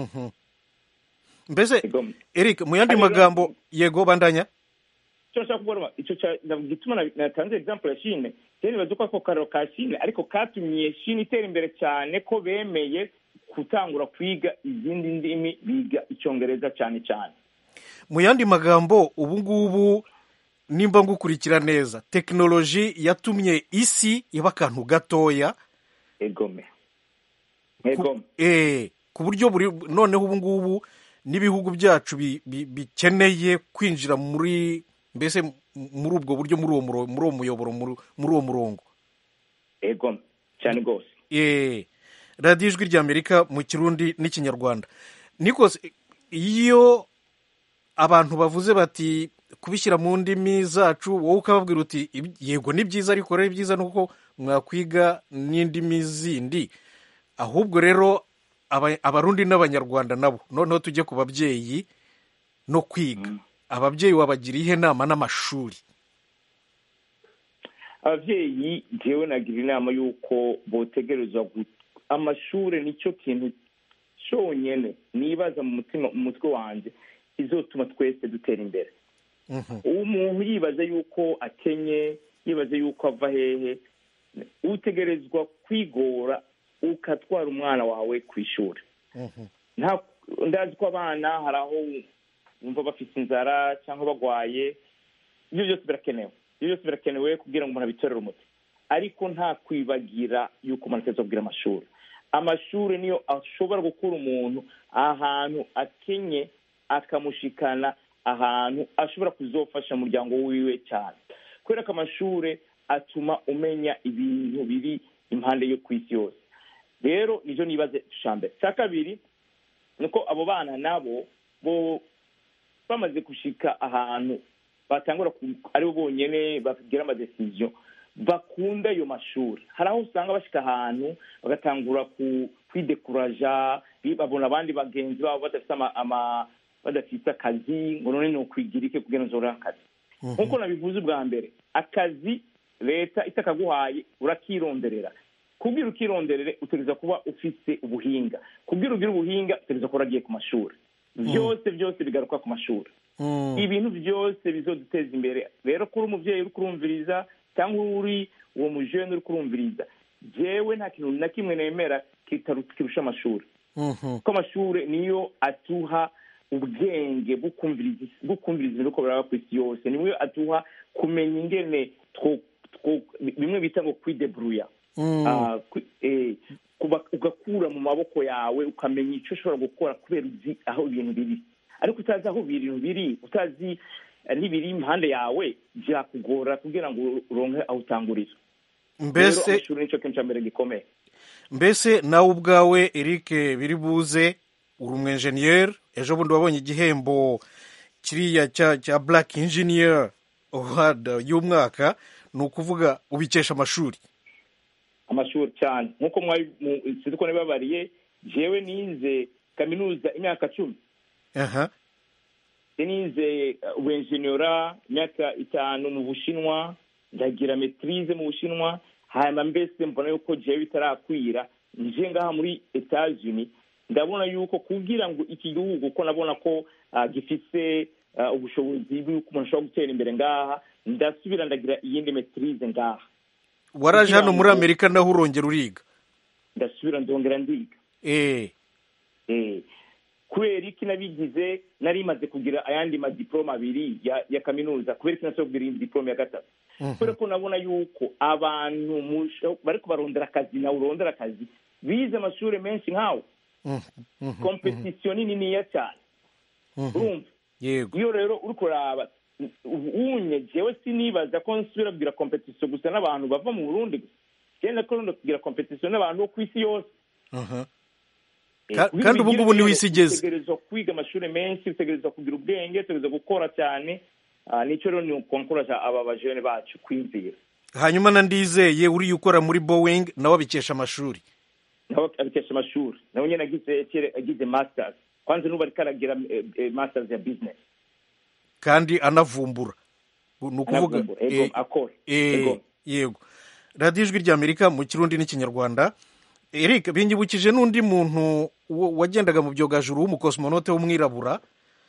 mbese Eric, mu yandi magambo, yego bandanya. icyo nshaka kuvuga icyo gituma natanze example ya Chine, rero nibaza ko ako kararo ka Chine ariko katumye Chine itera imbere cyane ko bemeye gutangura kwiga izindi ndimi, biga icyongereza cyane cyane. mu yandi magambo, ubu ngubu nimba ngukurikira neza, tekinoloji yatumye isi iba akantu gatoya. egome egome eh ku buryo buri noneho ubu ngubu n'ibihugu byacu bikeneye kwinjira muri, mbese muri ubwo buryo, muri uwo muri uwo muyoboro, muri uwo murongo. egome cyane rwose. eh radiyo ijwi ry'Amerika mu kirundi n'ikinyarwanda. Nikose, iyo abantu bavuze bati kubishyira mu ndimi zacu, wowe ukababwira uti yego ni byiza, ariko rero byiza nuko mwakwiga n'indimi zindi. ahubwo rero abarundi n'abanyarwanda nabo noneho tujye ku babyeyi no kwiga. ababyeyi wabagira ihe nama n'amashuri? ababyeyi jewe nagira inama y'uko botegerezwa amashuri nicyo kintu cyonyine nibaza mu mutima mu mutwe wanjye izotuma twese dutera imbere. umuntu yibaza yuko akenye, yibaza yuko ava hehe, utegerezwa kwigora ukatwara umwana wawe ku ishuri. ndazi ko abana hari aho bumva bafite inzara cyangwa bagwaye, ibyo byose birakenewe, ibyo byose birakenewe kugira ngo umuntu abitorere umuti, ariko nta kwibagira yuko umuntu ateza kubwira amashuri. amashuri niyo ashobora gukura umuntu ahantu akenye akamushikana ahantu ashobora kuzofasha umuryango wiwe cyane, kubera ko amashuri atuma umenya ibintu biri impande yo ku isi yose. rero nijo nibaze cyambere. cya kabiri nuko abo bana nabo bo bamaze gushika ahantu batangura ari bo bonyene bagira amadecision, bakunda ayo mashuri. hari aho usanga bashika ahantu bagatangura kwidekuraja, babona abandi bagenzi babo badafite ama badafite akazi, ngo none ni ukwigira iki kugira ngo uzore akazi. nk'uko nabivuze ubwa mbere, akazi leta itakaguhaye urakironderera. kubwira ukironderere utegereza kuba ufite ubuhinga, kubwira ugira ubuhinga utegereza kuba uragiye ku mashuri. byose byose bigaruka ku mashuri. ibintu byose bizoduteza imbere. rero kuri umubyeyi uri kurumviriza cyangwa uri uwo mujene uri kurumviriza, jewe nta kintu na kimwe nemera kirusha amashuri. kuko amashuri niyo atuha ubwenge bwo kumviriza ibintu uko biraba ku isi yose, niyo aduha kumenya ingene bimwe bita ngo kwideburuya, ugakura mu maboko yawe ukamenya icyo ushobora gukora kubera uzi aho ibintu biri, ariko utazi aho ibintu biri, utazi n'ibiri impande yawe, byakugora kugira ngo uronke aho utangurira. mbese amashuri nicyo kenshi mbere gikomeye. mbese nawe ubwawe Eric Biribuze uri umwenjeniyeri, ejo bundi wabonye igihembo kiriya cya cya Black Engineer Award y'umwaka, ni ukuvuga ubikesha amashuri amashuri cyane nk'uko mwari sinzi ko nababariye, jewe nize kaminuza imyaka cumi. aha nize ubuenjeniyera imyaka itanu mu Bushinwa, ndagira maîtrise mu Bushinwa, hanyuma mbese mbona yuko jewe bitarakwira nje ngaha muri Etats-Unis, ndabona yuko kugira ngo iki gihugu ko nabona ko uh, gifise uh, ubushobozi bw'uko umuntu ashobora gutera imbere ngaha, ndasubira ndagira iyindi maîtrise ngaha. waraje hano muri Amerika naho urongera uriga? ndasubira ndongera ndiga. eh eh kubera iki nabigize, nari maze kugira ayandi ma diploma abiri ya, ya kaminuza, kubera iki nasobwira iyi diploma ya gatatu. kubera ko nabona yuko abantu bariko barondera akazi na urondera akazi bize amashuri menshi nkawe, competition niniya cyane. urumva yego iyo rero uri kuraba unye, jewe sinibaza ko nsubira kugira competition gusa n'abantu bava mu Burundi gusa, genda ko ndo kugira competition n'abantu bo kwisi yose. aha kandi ubu ngubu ni wisigeze, utegerezwa kwiga amashuri menshi, utegerezwa kugira ubwenge, utegerezwa gukora cyane. nicyo rero ni ukonkoraja aba bajene bacu kwimvira. hanyuma na Ndizeye uri ukora muri Boeing nawe abikesha amashuri? nawe abikesha amashuri, nawe nyine agize agize masters, kwanza nubu ariko aragira masters ya business kandi anavumbura, ni ukuvuga ego akora. ego yego. radiyo ijwi ry'Amerika mu Kirundi n'ikinyarwanda. Eric, binyibukije n'undi muntu wagendaga mu byogajuru w'umukosmonaute w'umwirabura,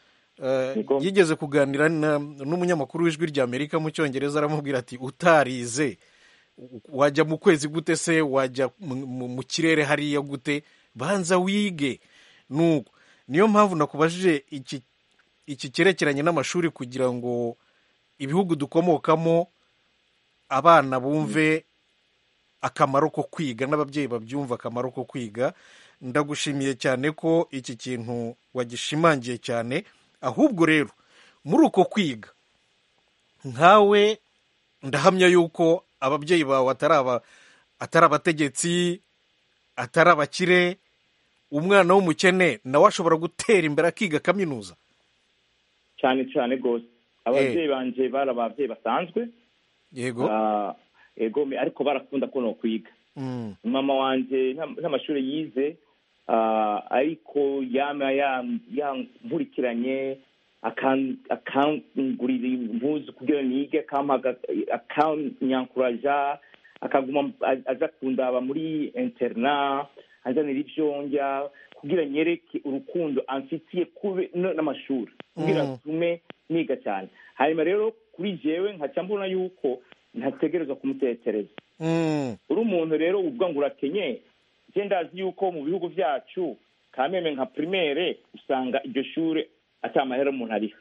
uh, yigeze kuganira n'umunyamakuru w'ijwi ry'Amerika mu Cyongereza, aramubwira ati utarize wajya mu kwezi gute se, wajya mu kirere hariya gute, banza wige. nuko niyo mpamvu nakubajije iki iki cyerekeranye n'amashuri, kugira ngo ibihugu dukomokamo abana bumve akamaro ko kwiga n'ababyeyi babyumva akamaro ko kwiga. ndagushimiye cyane ko iki kintu wagishimangiye cyane. ahubwo rero muri uko kwiga nkawe ndahamya yuko ababyeyi bawe atari abategetsi, atari abakire. umwana w'umukene nawe ashobora gutera imbere akiga kaminuza cyane cyane rwose. ababyeyi banje bari ababyeyi basanzwe, yego ego ariko barakunda ko no kwiga. mama wanje n'amashuri yize, ariko yama yankurikiranye akangurira impuzu kugira nige, akanyankuraja, akaguma aza kundaba muri interna, anzanira ivyo ndya kugira nyereke urukundo amfitiye kube n'amashuri, kugira atume niga cyane. hanyuma rero kuri jewe nkaca mbona yuko ntategerezwa kumutetereza. uri umuntu rero uvuga ngo urakenye, je ndazi yuko mu bihugu vyacu kameme nka primaire usanga iryo shure ata mahera umuntu ariho.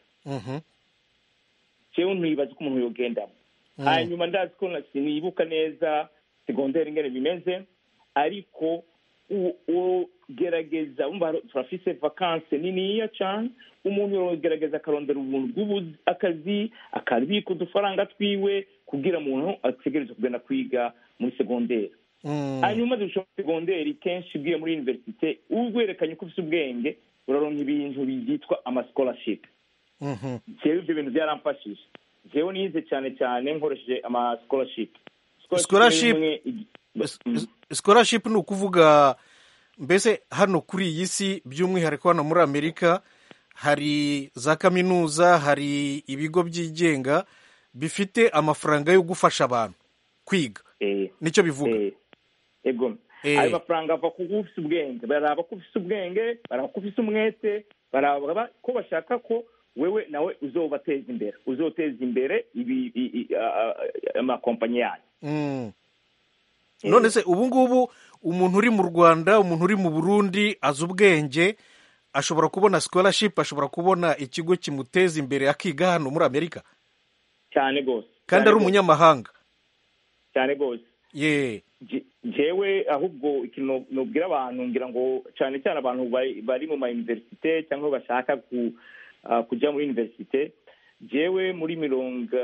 jewe ntibaza ko umuntu yogendamo. hanyuma ndazi ko sinibuka neza secondaire ingene bimeze, ariko ugerageza umva turafise vacances niniya cyane, umuntu yogerageza akarondera ubuntu bw'ubuzi akazi, akabika udufaranga twiwe kugira umuntu ategereze kugenda kwiga muri secondaire. hanyuma dushobora secondaire kenshi bwiye muri universite ugwerekanye ko ufite ubwenge uraronka ibintu byitwa ama scholarship. jewe ibyo bintu byaramfashije, jewe nize cyane cyane nkoresheje ama scholarship. scholarship scholarship ni ukuvuga mbese hano kuri iyi si, by'umwihariko hano muri Amerika, hari za kaminuza, hari ibigo byigenga bifite amafaranga yo gufasha abantu kwiga. nicyo bivuga. ego ayo mafaranga ava ku ufite ubwenge, baraba ko ufite ubwenge, baraba ko ufite umwete, baraba ko bashaka ko wewe nawe uzobateza imbere, uzoteza imbere ibi amakompanyi yanyu. none se ubu ngubu umuntu uri mu Rwanda umuntu uri mu Burundi azi ubwenge ashobora kubona scholarship ashobora kubona ikigo kimuteza imbere akiga hano muri Amerika cyane gose kandi ari umunyamahanga cyane gose ye jewe ahubwo ikintu nubwira abantu ngira ngo cyane cyane abantu bari mu ma universite cyangwa bashaka ku uh, kujya muri universite jewe muri mirongo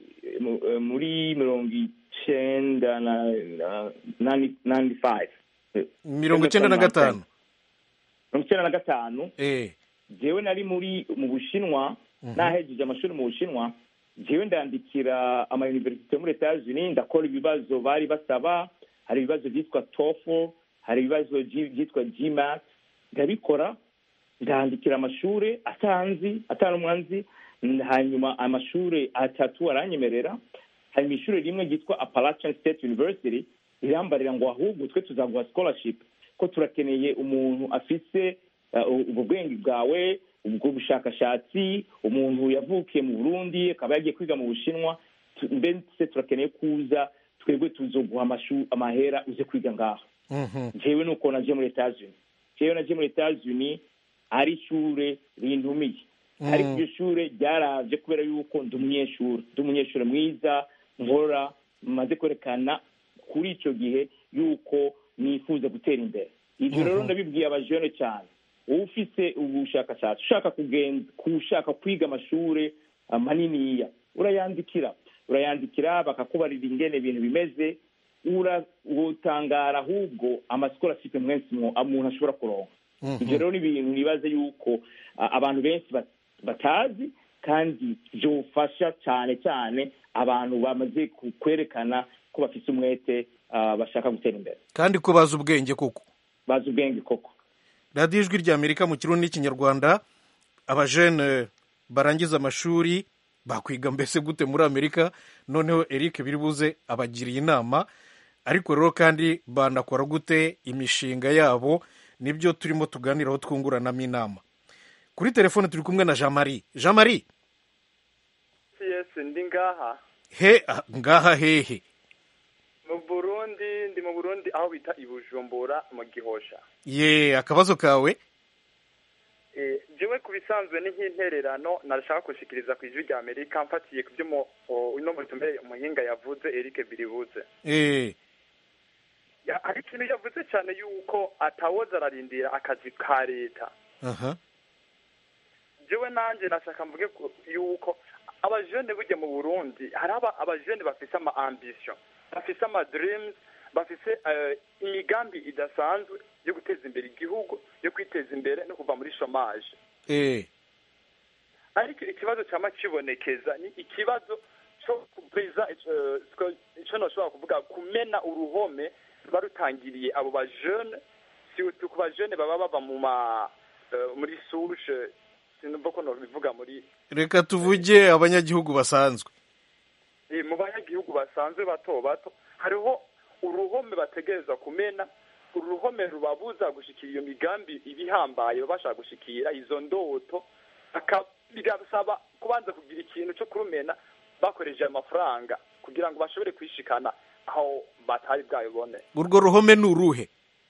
muri mirongo icyenda na ninety five mirongo icyenda na gatanu mirongo icyenda na gatanu eh jewe nari muri mu Bushinwa nahejeje amashuri mu Bushinwa jewe ndandikira ama universite muri Etats-Unis ndakora ibibazo bari basaba hari ibibazo byitwa TOEFL hari ibibazo byitwa GMAT ndabikora ndandikira amashuri atanzi atanumwanzi hanyuma amashuri atatu aranyemerera hari ishuri rimwe ryitwa Appalachian State University irambarira ngo ahubwo twe tuzaguha scholarship ko turakeneye umuntu afise ubwo bwenge bwawe ubwo bushakashatsi umuntu yavukiye mu Burundi akaba yagiye kwiga mu Bushinwa mbese turakeneye kuza twebwe tuzoguha amashu amahera uze kwiga ngaho jewe nuko naje muri Etats-Unis jewe naje muri Etats-Unis ari shure rintumiye ariko iryo shure ryaravye kubera yuko ndi umunyeshuri ndi umunyeshuri mwiza nkora maze kwerekana kuri ico gihe yuko nifuza gutera imbere ibyo rero ndabibwiye abajene cyane ufise ubushakashatsi ushaka kugenda kushaka kwiga amashure maniniya urayandikira urayandikira bakakubarira ingene ibintu bimeze uragutangara ahubwo amascholarship mwensi umuntu ashobora kuronka ibyo rero ni ibintu nibaze yuko abantu benshi batazi kandi byofasha cyane cyane abantu bamaze kwerekana ko bafite umwete bashaka gutera imbere kandi ko bazi ubwenge koko bazi ubwenge koko radiyo ijwi rya Amerika mu kirundi n'ikinyarwanda abajene barangiza amashuri bakwiga mbese gute muri Amerika noneho Eric biribuze abagiriye inama ariko rero kandi banakora gute imishinga yabo nibyo turimo tuganiraho twunguranamo inama kuri telefone turi kumwe na Jean Marie Jean Marie yes ndi ngaha he ngaha hehe mu Burundi ndi mu Burundi aho bita Ibujumbura mu Gihosha ye akabazo kawe eh jewe kubisanzwe ni nk'intererano narashaka kushikiriza ku ijwi rya Amerika mfatiye ku byo mu ino mutumere umuhinga yavuze Eric Biribuze eh ya ari kintu yavuze cyane yuko atawoza ararindira akazi ka leta aha jewe nanje nashaka mvuge yuko abajene bujye mu Burundi hari aba abajene bafise ama ambition bafise ama dreams bafise imigambi idasanzwe yo guteza imbere igihugu yo kwiteza imbere no kuva muri chômage eh ariko ikibazo cyama kibonekeza ni ikibazo cyo kubriza icyo no shobora kuvuga kumena uruhome barutangiriye abo bajene si utuku bajene baba bava mu ma muri souche sinumva ko no bivuga muri reka tuvuge abanyagihugu basanzwe eh mu banyagihugu basanzwe bato bato hariho uruhome bategereza kumena uruhome rubabuza gushikira iyo migambi ibihambaye bashaka gushikira izo ndoto akabisaba kubanza kugira ikintu cyo kurumena bakoresheje amafaranga kugira ngo bashobore kwishikana aho batari bwayibone urwo ruhome ni uruhe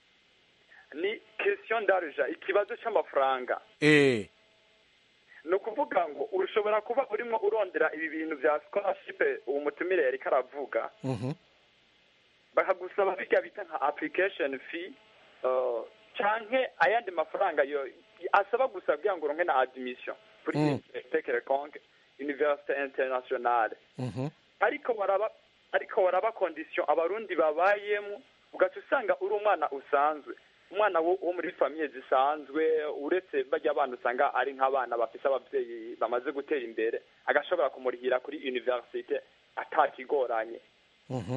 ni question d'argent ikibazo cy'amafaranga eh no kuvuga ngo urushobora kuba urimo urondera ibi bintu bya scholarship uwo mutumire yari karavuga mhm bakagusaba bijya bita nka application fee uh, canke ayandi mafaranga yo asaba gusa kugira ngo uronke na admission kuri Mm. quelconque université internationale mhm ariko baraba ariko baraba condition abarundi babayemo ugaca usanga uri umwana usanzwe umwana wo wo muri famille zisanzwe uretse bajya abantu usanga ari nk'abana bafise abavyeyi bamaze gutera imbere agashobora kumurihira kuri université atakigoranye mhm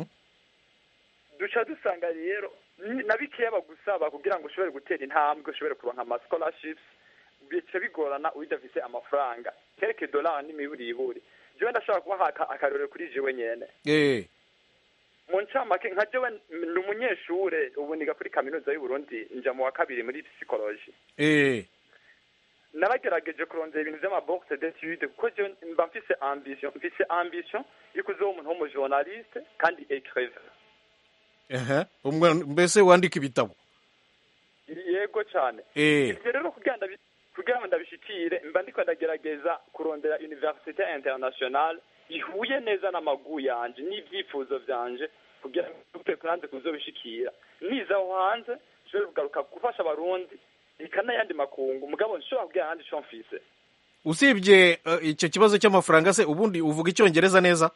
duca dusanga rero nabikeya bagusaba kugira ngo ushobore gutera intambwe ushobore kuronka ama scholarships bice bigorana udafise amafaranga quelques dollars n'imiburiburi jewe ndashaka kubaha akarorero kuri jewe nyene eh mu ncamake nka jewe ni umunyeshure ubu niga kuri kaminuza y'u Burundi nja mu wa kabiri muri psychologie eh naragerageje kurondera ibintu vy'ama bourse d'études kuko jewe mba mfise ambition mfise ambition yo kuzoba umuntu w'umujournaliste kandi écrivain aha mbese wandika ibitabo yego cyane ibyo rero kugira ngo ndabishikire mba ndiko ndagerageza kurondera universite internationale ihuye neza n'amagu yanje n'ibyifuzo byanje kugira ngo turanze kuzobishikira niza aho hanze nshobora kugaruka gufasha abarundi ikana yandi makungu mugabo nshobora kugira ahandi co mfise. Usibye icyo kibazo cy'amafaranga se ubundi uvuga icyongereza neza?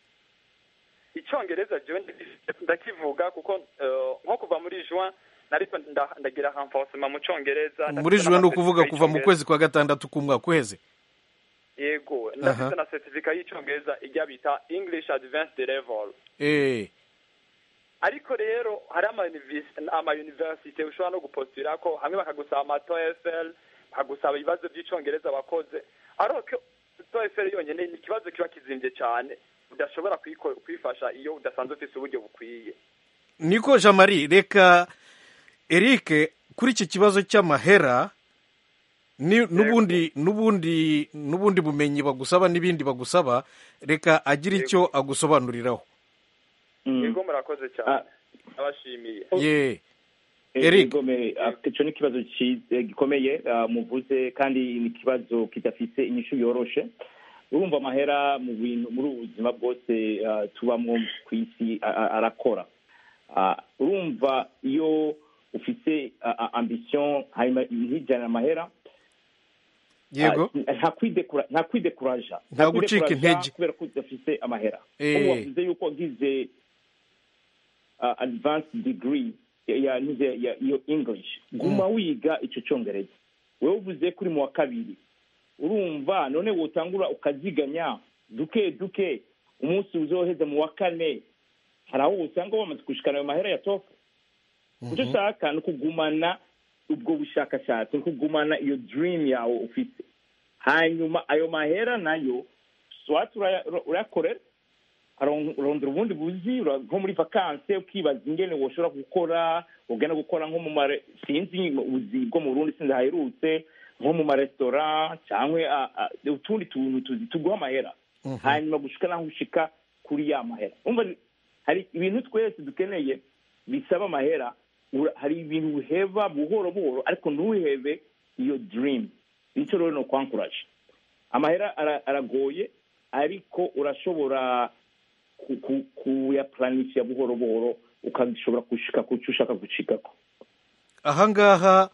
Icyongereza jewe ndakivuga kuko nko kuva muri juin nariko ndagira renforcement mu cyongereza. Muri juin ni ukuvuga kuva mu kwezi kwa gatandatu kumwaka uheze? Yego ndafite na certificate y'icyongereza ijya bita English Advanced Level. Eh ariko rero hari ama university ushobora no gupostira ko hamwe bakagusaba ama TOEFL bakagusaba ibibazo by'icyongereza bakoze ariko TOEFL yonyine ni ikibazo kiba kizimbye cyane udashobora kwifasha iyo udasanzwe ufite uburyo bukwiye. Niko Jean Marie reka Eric kuri iki kibazo cy'amahera nubundi nubundi nubundi bumenyi bagusaba n'ibindi bagusaba reka agira icyo agusobanuriraho. Yego murakoze cyane abashimiye. Ye Eric icyo ni ikibazo gikomeye muvuze kandi ni ikibazo kidafite inyishu yoroshe. Urumva amahera mu bintu muri ubuzima bwose tubamo ku isi arakora. Urumva iyo ufite ambition hanyuma nk'ijana amahera yego nta kwidekuraja nta gucika intege kubera ko udafite amahera. Ubu wavuze yuko wagize advanced degree ya iyo English guma wiga icyo cyongereza. Wewe uvuze kuri mu wa kabiri urumva none wotangura ukaziganya duke duke umunsi uzoheza mu wa kane hari aho usanga wamaze kushikana ayo mahera ya toka. Icyo ushaka ni ukugumana ubwo bushakashatsi, ni ukugumana iyo dream yawe ufite, hanyuma ayo mahera nayo swati urayakorera urondera ubundi buzi nko muri vakanse ukibaza ingene woshobora gukora ugana gukora nko mu mare sinzi ubuzi bwo mu Burundi sinzi haherutse nko mu maresitora cyangwa utundi tuntu tuzi tuguha amahera hanyuma gushika naho ushika kuri ya mahera. Umva hari ibintu twese dukeneye bisaba amahera. Hari ibintu uheva buhoro buhoro ariko ntuhebe iyo dream. Icyo rero no kwankuraje amahera aragoye ariko urashobora kuyaplanisha buhoro buhoro ukashobora gushika ku cyo ushaka gushikako. Ahangaha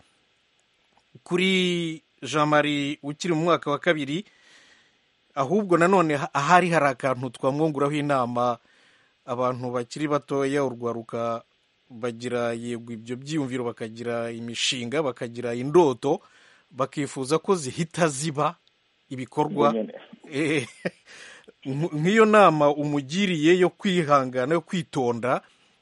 kuri Jean Marie ukiri mu mwaka wa kabiri ahubwo nanone ahari hari akantu twamwunguraho inama abantu bakiri batoya urwaruka bagira yego ibyo byiyumviro bakagira imishinga bakagira indoto bakifuza ko zihita ziba ibikorwa. Nk'iyo nama umugiriye yo kwihangana yo kwitonda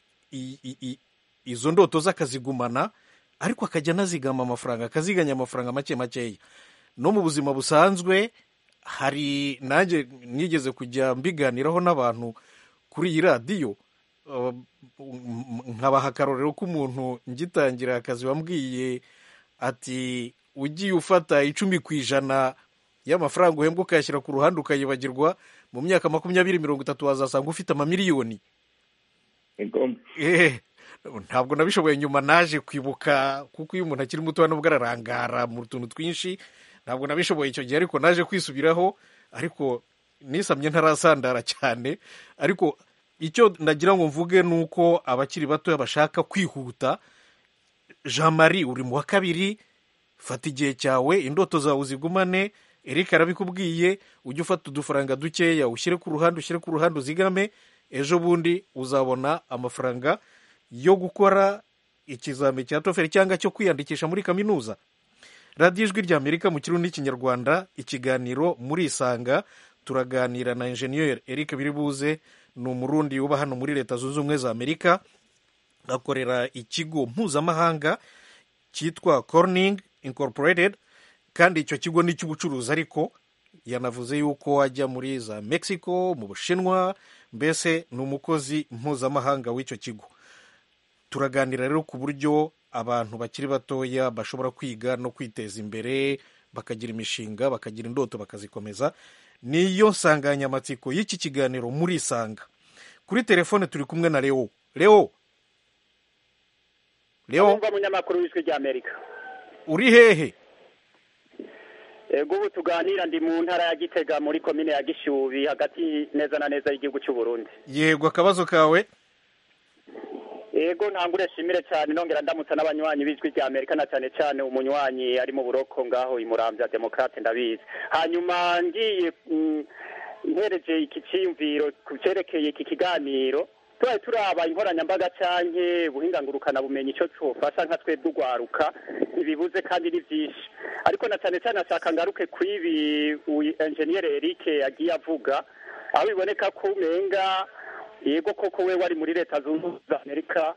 izo ndoto z'akazigumana ariko akajya anazigama amafaranga akaziganya amafaranga make makeya. No mu buzima busanzwe hari nanjye nigeze kujya mbiganiraho n'abantu kuri iyi radiyo nkabaha akarorero k'umuntu ngitangira akazi wambwiye ati ugiye ufata icumi ku ijana y'amafaranga uhembwa ukayashyira ku ruhande ukayibagirwa mu myaka makumyabiri mirongo itatu wazasanga ufite amamiliyoni. Ntabwo nabishoboye nyuma naje kwibuka kuko iyo umuntu akiri muto nubwo ararangara mu tuntu twinshi ntabwo nabishoboye icyo gihe ariko naje kwisubiraho ariko nisamye ntarasandara cyane. Ariko icyo ndagira ngo mvuge ni uko abakiri batoya bashaka kwihuta. Jean Marie uri mu wa kabiri fata igihe cyawe indoto zawe uzigumane. Eric arabikubwiye ujye ufata udufaranga dukeya ushyire ku ruhande ushyire ku ruhande uzigame ejo bundi uzabona amafaranga yo gukora ikizami cya TOEFL cyangwa cyo kwiyandikisha muri kaminuza. Radiyo Ijwi ry'Amerika mu Kirundi n'Ikinyarwanda ikiganiro muri Isanga turaganira na Engineer Eric Biribuze ni umurundi uba hano muri Leta Zunze Ubumwe za Amerika akorera ikigo mpuzamahanga cyitwa Corning Incorporated kandi icyo kigo ni cy'ubucuruzi ariko yanavuze yuko ajya muri za Mexico mu Bushinwa mbese ni umukozi mpuzamahanga w'icyo kigo. Turaganira rero ku buryo abantu bakiri batoya bashobora kwiga no kwiteza imbere bakagira imishinga bakagira indoto bakazikomeza. Niyo nsanganyamatsiko y'iki kiganiro muri Isanga. Kuri telefone turi kumwe na Leo. Leo Leo umva munyamakuru w'ijwi rya Amerika uri hehe? ego ubu tuganira ndi mu ntara ya Gitega muri komine ya Gishubi hagati neza na neza y'igihugu cy'u Burundi. Yego akabazo kawe? Ego ntangure shimire cyane nongera ndamutsa n'abanywanyi b'ijwi rya Amerika na cyane cyane umunywanyi ari mu buroko ngaho imuramvya Democrate ndabizi. Hanyuma ngiye ntereje iki cyimviro kucerekeye iki kiganiro tubaye turaba inkoranyambaga canke buhingangurukana bumenyi ico twofasha nka twebwe ugwaruka ibibuze kandi ni vyinshi ariko na cyane cyane ashaka ngaruke kwibi engineer Eric yagiye avuga aho biboneka ko umenga yego koko we wari muri leta zunze za Amerika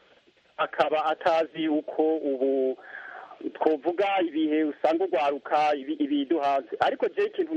akaba atazi uko ubu twovuga ibihe usanga ugwaruka ibiduhanze ariko je ikintu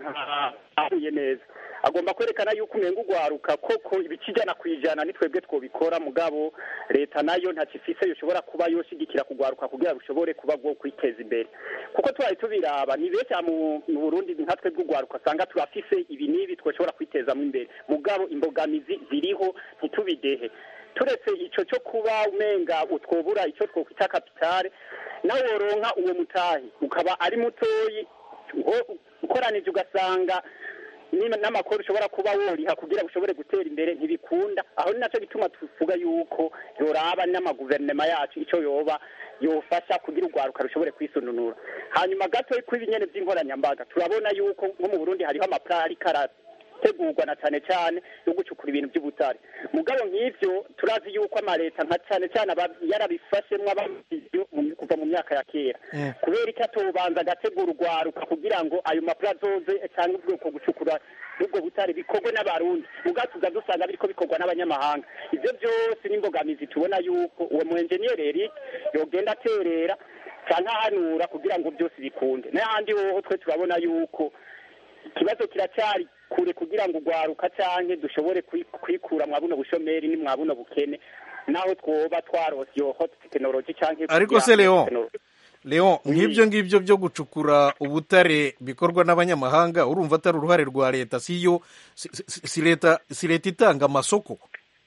ahuye neza agomba kwerekana yuko umenga ugwaruka koko ibikijana kwijana nitwebwe twobikora mugabo leta nayo ntacifise yoshobora kuba yoshigikira kugwaruka kugira bushobore kuba bwo kwiteza imbere kuko twari tubiraba ni bese mu Burundi nka twebwe ugwaruka sanga turafise ibi nibi twoshobora kwiteza mu imbere mugabo imbogamizi ziriho ntitubidehe turetse ico cyo kuba umenga utwobura ico twokwita kapitale nawe woronka uwo mutahi ukaba ari mutoyi ukoranije ugasanga n'amakuru ushobora kuba woriha kugira ushobore gutera imbere ntibikunda aho ni nacyo gituma tuvuga yuko yoraba n'amaguverinoma yacu icyo yoba yofasha kugira urwaruka rushobore kwisununura hanyuma gato kw'ibinyene by'inkoranyambaga turabona yuko nko mu Burundi hariho amaplani karate tegurwa na cyane cyane yo gucukura ibintu by'ubutare mugabo nk'ivyo turazi yuko amaleta nka cyane cyane yarabifashemwe abavyo kuva mu myaka ya kera kubera icyo atobanza agategura urwaruka kugira ngo ayo maplazoze cyangwa ubwoko gucukura ubwo butare bikorwe n'abarundi mugabo tuza dusanga biriko bikorwa n'abanyamahanga ivyo byose n'imbogamizi tubona yuko uwo mu engineer Eric yogenda aterera cyangwa ahanura kugira ngo byose bikunde n'ahandi hoho twe turabona yuko ikibazo kiracyari kure kugira ngo ugwaruka canke dushobore kwikura mwabuno bushomeri ni mwabuno bukene naho twoba twarose yo hot technology canke ariko se Leon Leon nk'ibyo ngibyo byo gucukura ubutare bikorwa n'abanyamahanga urumva atari uruhare rwa leta siyo si leta si leta itanga amasoko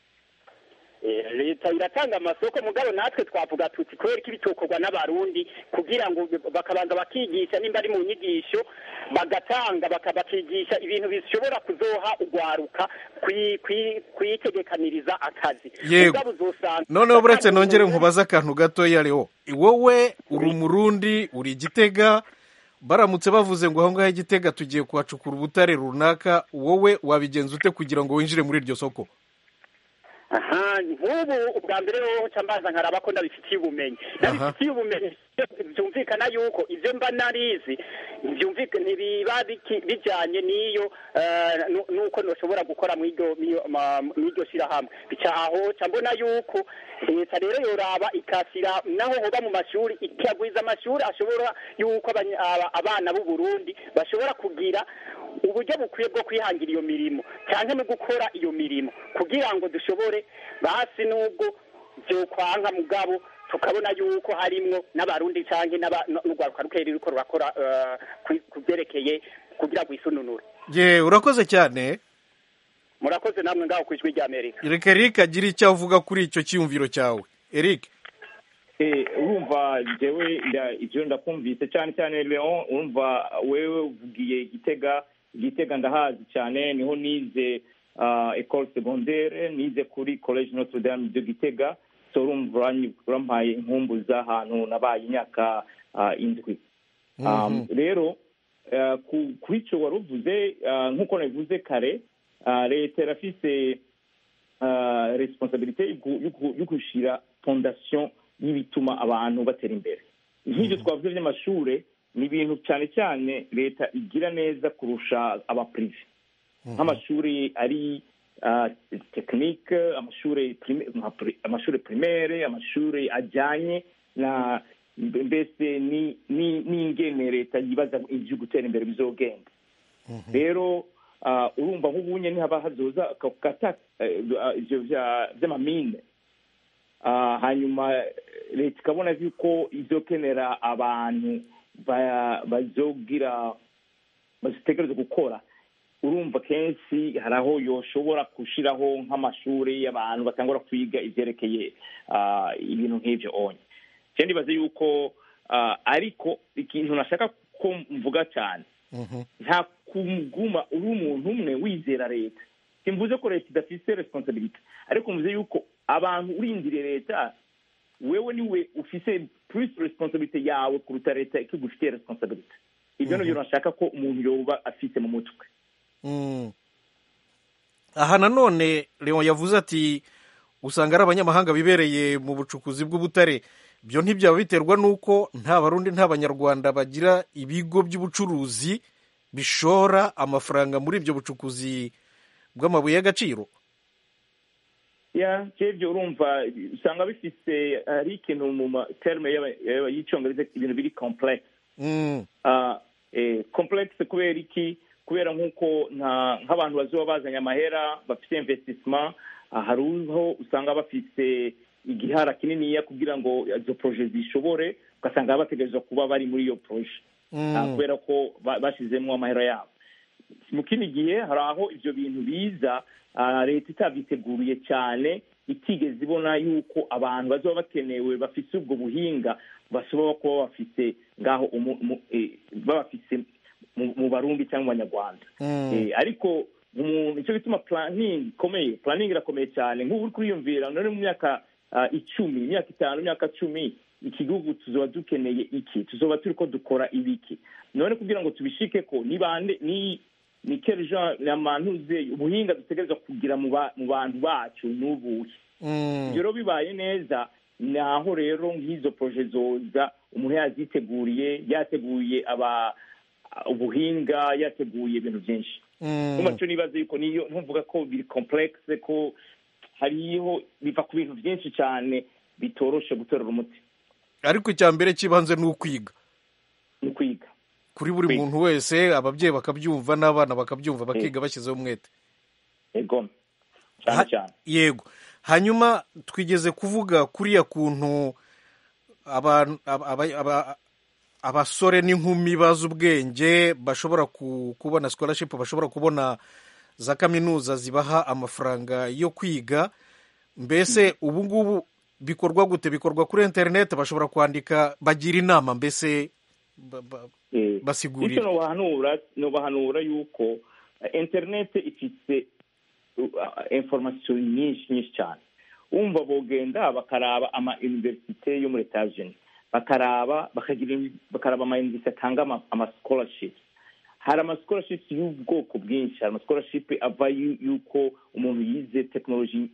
leta iratanga amasoko mugabo natwe twavuga tuti kweri kibitokorwa n'abarundi kugira ngo bakabanza bakigisha nimba ari mu nyigisho bagatanga bakabakigisha ibintu bishobora kuzoha ugwaruka kwitegekaniriza akazi mugabo uzosanga noneho buretse nongere nkubaza akantu gato ya Leo wowe uri umurundi uri Gitega baramutse bavuze ngo aho ngaho Gitega tugiye kuhacukura ubutare runaka wowe wabigenza ute kugira ngo winjire muri iryo soko aha nk'ubu ubwa mbere wowe cyambaza nkaraba ko ndabifitiye ubumenyi ndabifitiye ubumenyi byumvikana yuko ibyo mba narizi byumvikana ntibiba bijyanye n'iyo nuko ntushobora gukora mu iryo shyirahamwe bica aho mbona yuko leta rero yoraba ikasira naho hoba mu mashuri ikagwiza amashuri ashobora yuko abana b'u Burundi bashobora kugira uburyo bukwiye bwo kwihangira iyo mirimo cyangwa no gukora iyo mirimo kugira ngo dushobore basi nubwo byo kwanka mugabo tukabona yuko harimwo n'abarundi cyangwa n'urwaruka rukeri ruko rurakora kubyerekeye kugira ngo isununure ye urakoze cyane murakoze namwe ngaho ku ijwi rya Amerika reka Eric agira icyo avuga kuri icyo cyiyumviro cyawe Eric urumva jewe ibyo ndakumvise cyane cyane Leon urumva wewe uvugiye Gitega Gitega ndahazi cyane niho nize école secondaire nize kuri college Notre Dame de Gitega so urumva urampaye inkumbuza ahantu nabaye imyaka indwi rero kuri icyo wari uvuze nk'uko nabivuze kare leta irafise responsabilité yo gushyira fondation y'ibituma abantu batera imbere nk'ibyo twavuze by'amashure ni ibintu cyane cyane leta igira neza kurusha abaprive nk'amashuri ari tekinike amashuri primaire amashuri ajyanye na mbese n'ingene leta yibaza ibyo gutera imbere bizogenda rero urumva nk'ubunye ntihaba hazoza kata ibyo by'amamine hanyuma leta ikabona yuko izokenera abantu bazogira bazitegereza gukora urumva kenshi hari aho yoshobora gushyiraho nk'amashuri y'abantu batangura kwiga ibyerekeye ibintu nk'ibyo onye cyane ndibaza yuko ariko ikintu nashaka ko mvuga cyane nta kuguma uri umuntu umwe wizera leta simvuze ko leta idafite responsibility ariko mvuze yuko abantu urindiriye leta wewe niwe ufise plus responsibility yawe kuruta leta ikigufitiye responsibility ibyo nabyo nashaka ko umuntu yoba afite mu mutwe. Aha nanone Leon yavuze ati usanga ari abanyamahanga bibereye mu bucukuzi bw'ubutare, byo ntibyaba biterwa n'uko nta barundi nta banyarwanda bagira ibigo by'ubucuruzi bishora amafaranga muri ibyo bucukuzi bw'amabuye y'agaciro? ya cyebyo urumva usanga bifise ari ikintu mu terme y'icyongereza ibintu biri complex. mm. uh, eh, complex kubera iki? Kubera nk'uko nk'abantu bazoba bazanye amahera bafite investissement, hariho usanga bafite igihara kininiya kugira ngo izo projet zishobore, ugasanga bategerezwa kuba bari muri iyo projet kubera ko bashyizemo amahera yabo. Mu kindi gihe hari aho ibyo bintu biza leta itabiteguriye cyane, itigeze ibona yuko abantu bazoba bakenewe bafite ubwo buhinga bashobora kuba bafite ngaho babafite mu barundi cyangwa mu banyarwanda. Ariko nicyo bituma planning ikomeye, planning irakomeye cyane. nk'ubu uri kuriyumvira none mu myaka icumi, imyaka itanu, imyaka cumi, iki gihugu tuzoba dukeneye iki, tuzoba turi ko dukora ibiki, none kugira ngo tubishike ko ni bande ni ni kerja namantuze ubuhinga dutegereza kugira mu bantu bacu n'ubuhe. Rero bibaye neza naho rero nk'izo projet zoza umuntu yaziteguriye, yateguye aba ubuhinga, yateguye ibintu byinshi. Kuma cyo nibaze yuko niyo ntuvuga ko biri complex, ko hariho biva ku bintu byinshi cyane bitoroshe gutorera umuti. Ariko icya mbere kibanze ni ukwiga, ni kwiga kuri buri muntu wese, ababyeyi bakabyumva n'abana bakabyumva bakiga bashyizeho umwete. Yego cyane cyane. Yego. Hanyuma twigeze kuvuga kuriya kuntu abantu abasore n'inkumi bazi ubwenge bashobora kubona scholarship, bashobora kubona za kaminuza zibaha amafaranga yo kwiga. Mbese ubu ngubu bikorwa gute? Bikorwa kuri internet, bashobora kwandika, bagira inama, mbese basigurira. Icyo nobahanura nobahanura yuko internet ifite information nyinshi nyinshi cyane. Umva bogenda bakaraba ama universite yo muri Etats-Unis, bakaraba bakagira bakaraba ama universite atanga ama scholarships. Hari ama scholarships y'ubwoko bwinshi. Hari ama scholarship ava yuko umuntu yize technology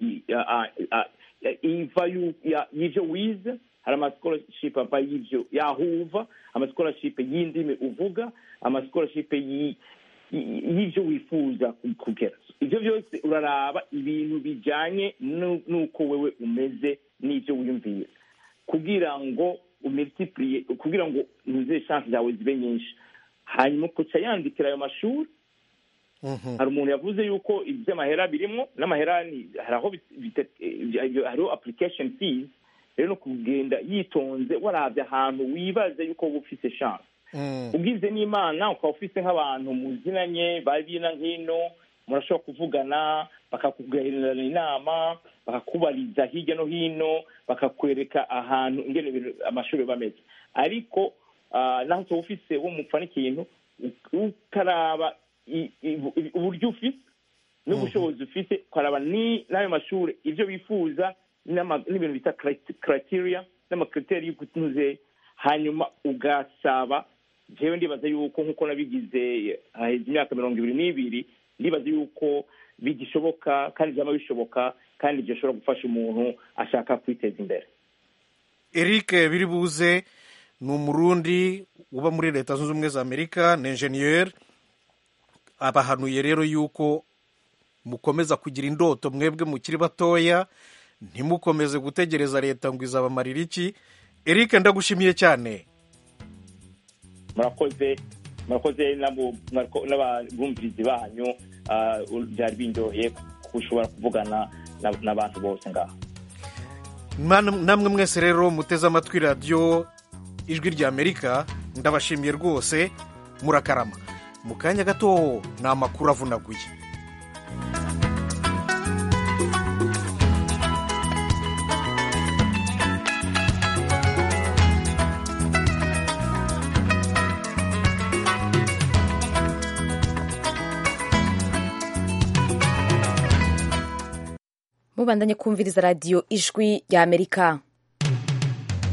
iva y'ivyo wize. Hari ama scholarship ava y'ivyo yahuva, ama scholarship y'indimi uvuga, ama scholarship y'ivyo wifuza kugera. Ibyo byose uraraba ibintu bijanye nuko wewe umeze n'ivyo wiyumvira, kugira ngo umultiplie, kugira ngo nuze chance zawe zibe nyinshi. Hanyuma kuca yandikira ayo mashuri. Hari umuntu yavuze yuko iby'amahera birimo, n'amahera ni haraho hariho application fees. Rero no kugenda yitonze warabye ahantu wibaze yuko ufise chance. Ugize n'Imana ukaba ufise nk'abantu muzinanye babina nkino, murashobora kuvugana, bakakugirira inama, bakakubariza hirya no hino, bakakwereka ahantu ingene amashuri bameze. Ariko naho so ufise wo mupfana ikintu ukaraba uburyo ufise n'ubushobozi ufise, ukaraba ni nayo mashuri ivyo bifuza n'ibintu bita criteria n'amakriteria y'ukutuze, hanyuma ugasaba. Jewe ndibaza yuko nkuko nabigize haheze imyaka mirongo ibiri n'ibiri, ndibaza yuko bigishoboka kandi byama bishoboka, kandi byoshobora gufasha umuntu ashaka kwiteza imbere. Eric Biribuze ni umurundi uba muri Leta Zunze Ubumwe za Amerika, ni engineer. Abahanuye rero yuko mukomeza kugira indoto mwebwe mukiri batoya, ntimukomeze gutegereza leta ngo izabamarira iki. Eric, ndagushimiye cyane. Murakoze, murakoze n'abumvirizi banyu, byari bindoye kushobora kuvugana n'abantu bose ngaho. Namwe mwese rero muteze amatwi radiyo Ijwi ry'Amerika, ndabashimiye rwose, murakarama. mu kanya gato ni amakuru avunaguye. mubandanye kumviriza radiyo ijwi rya Amerika.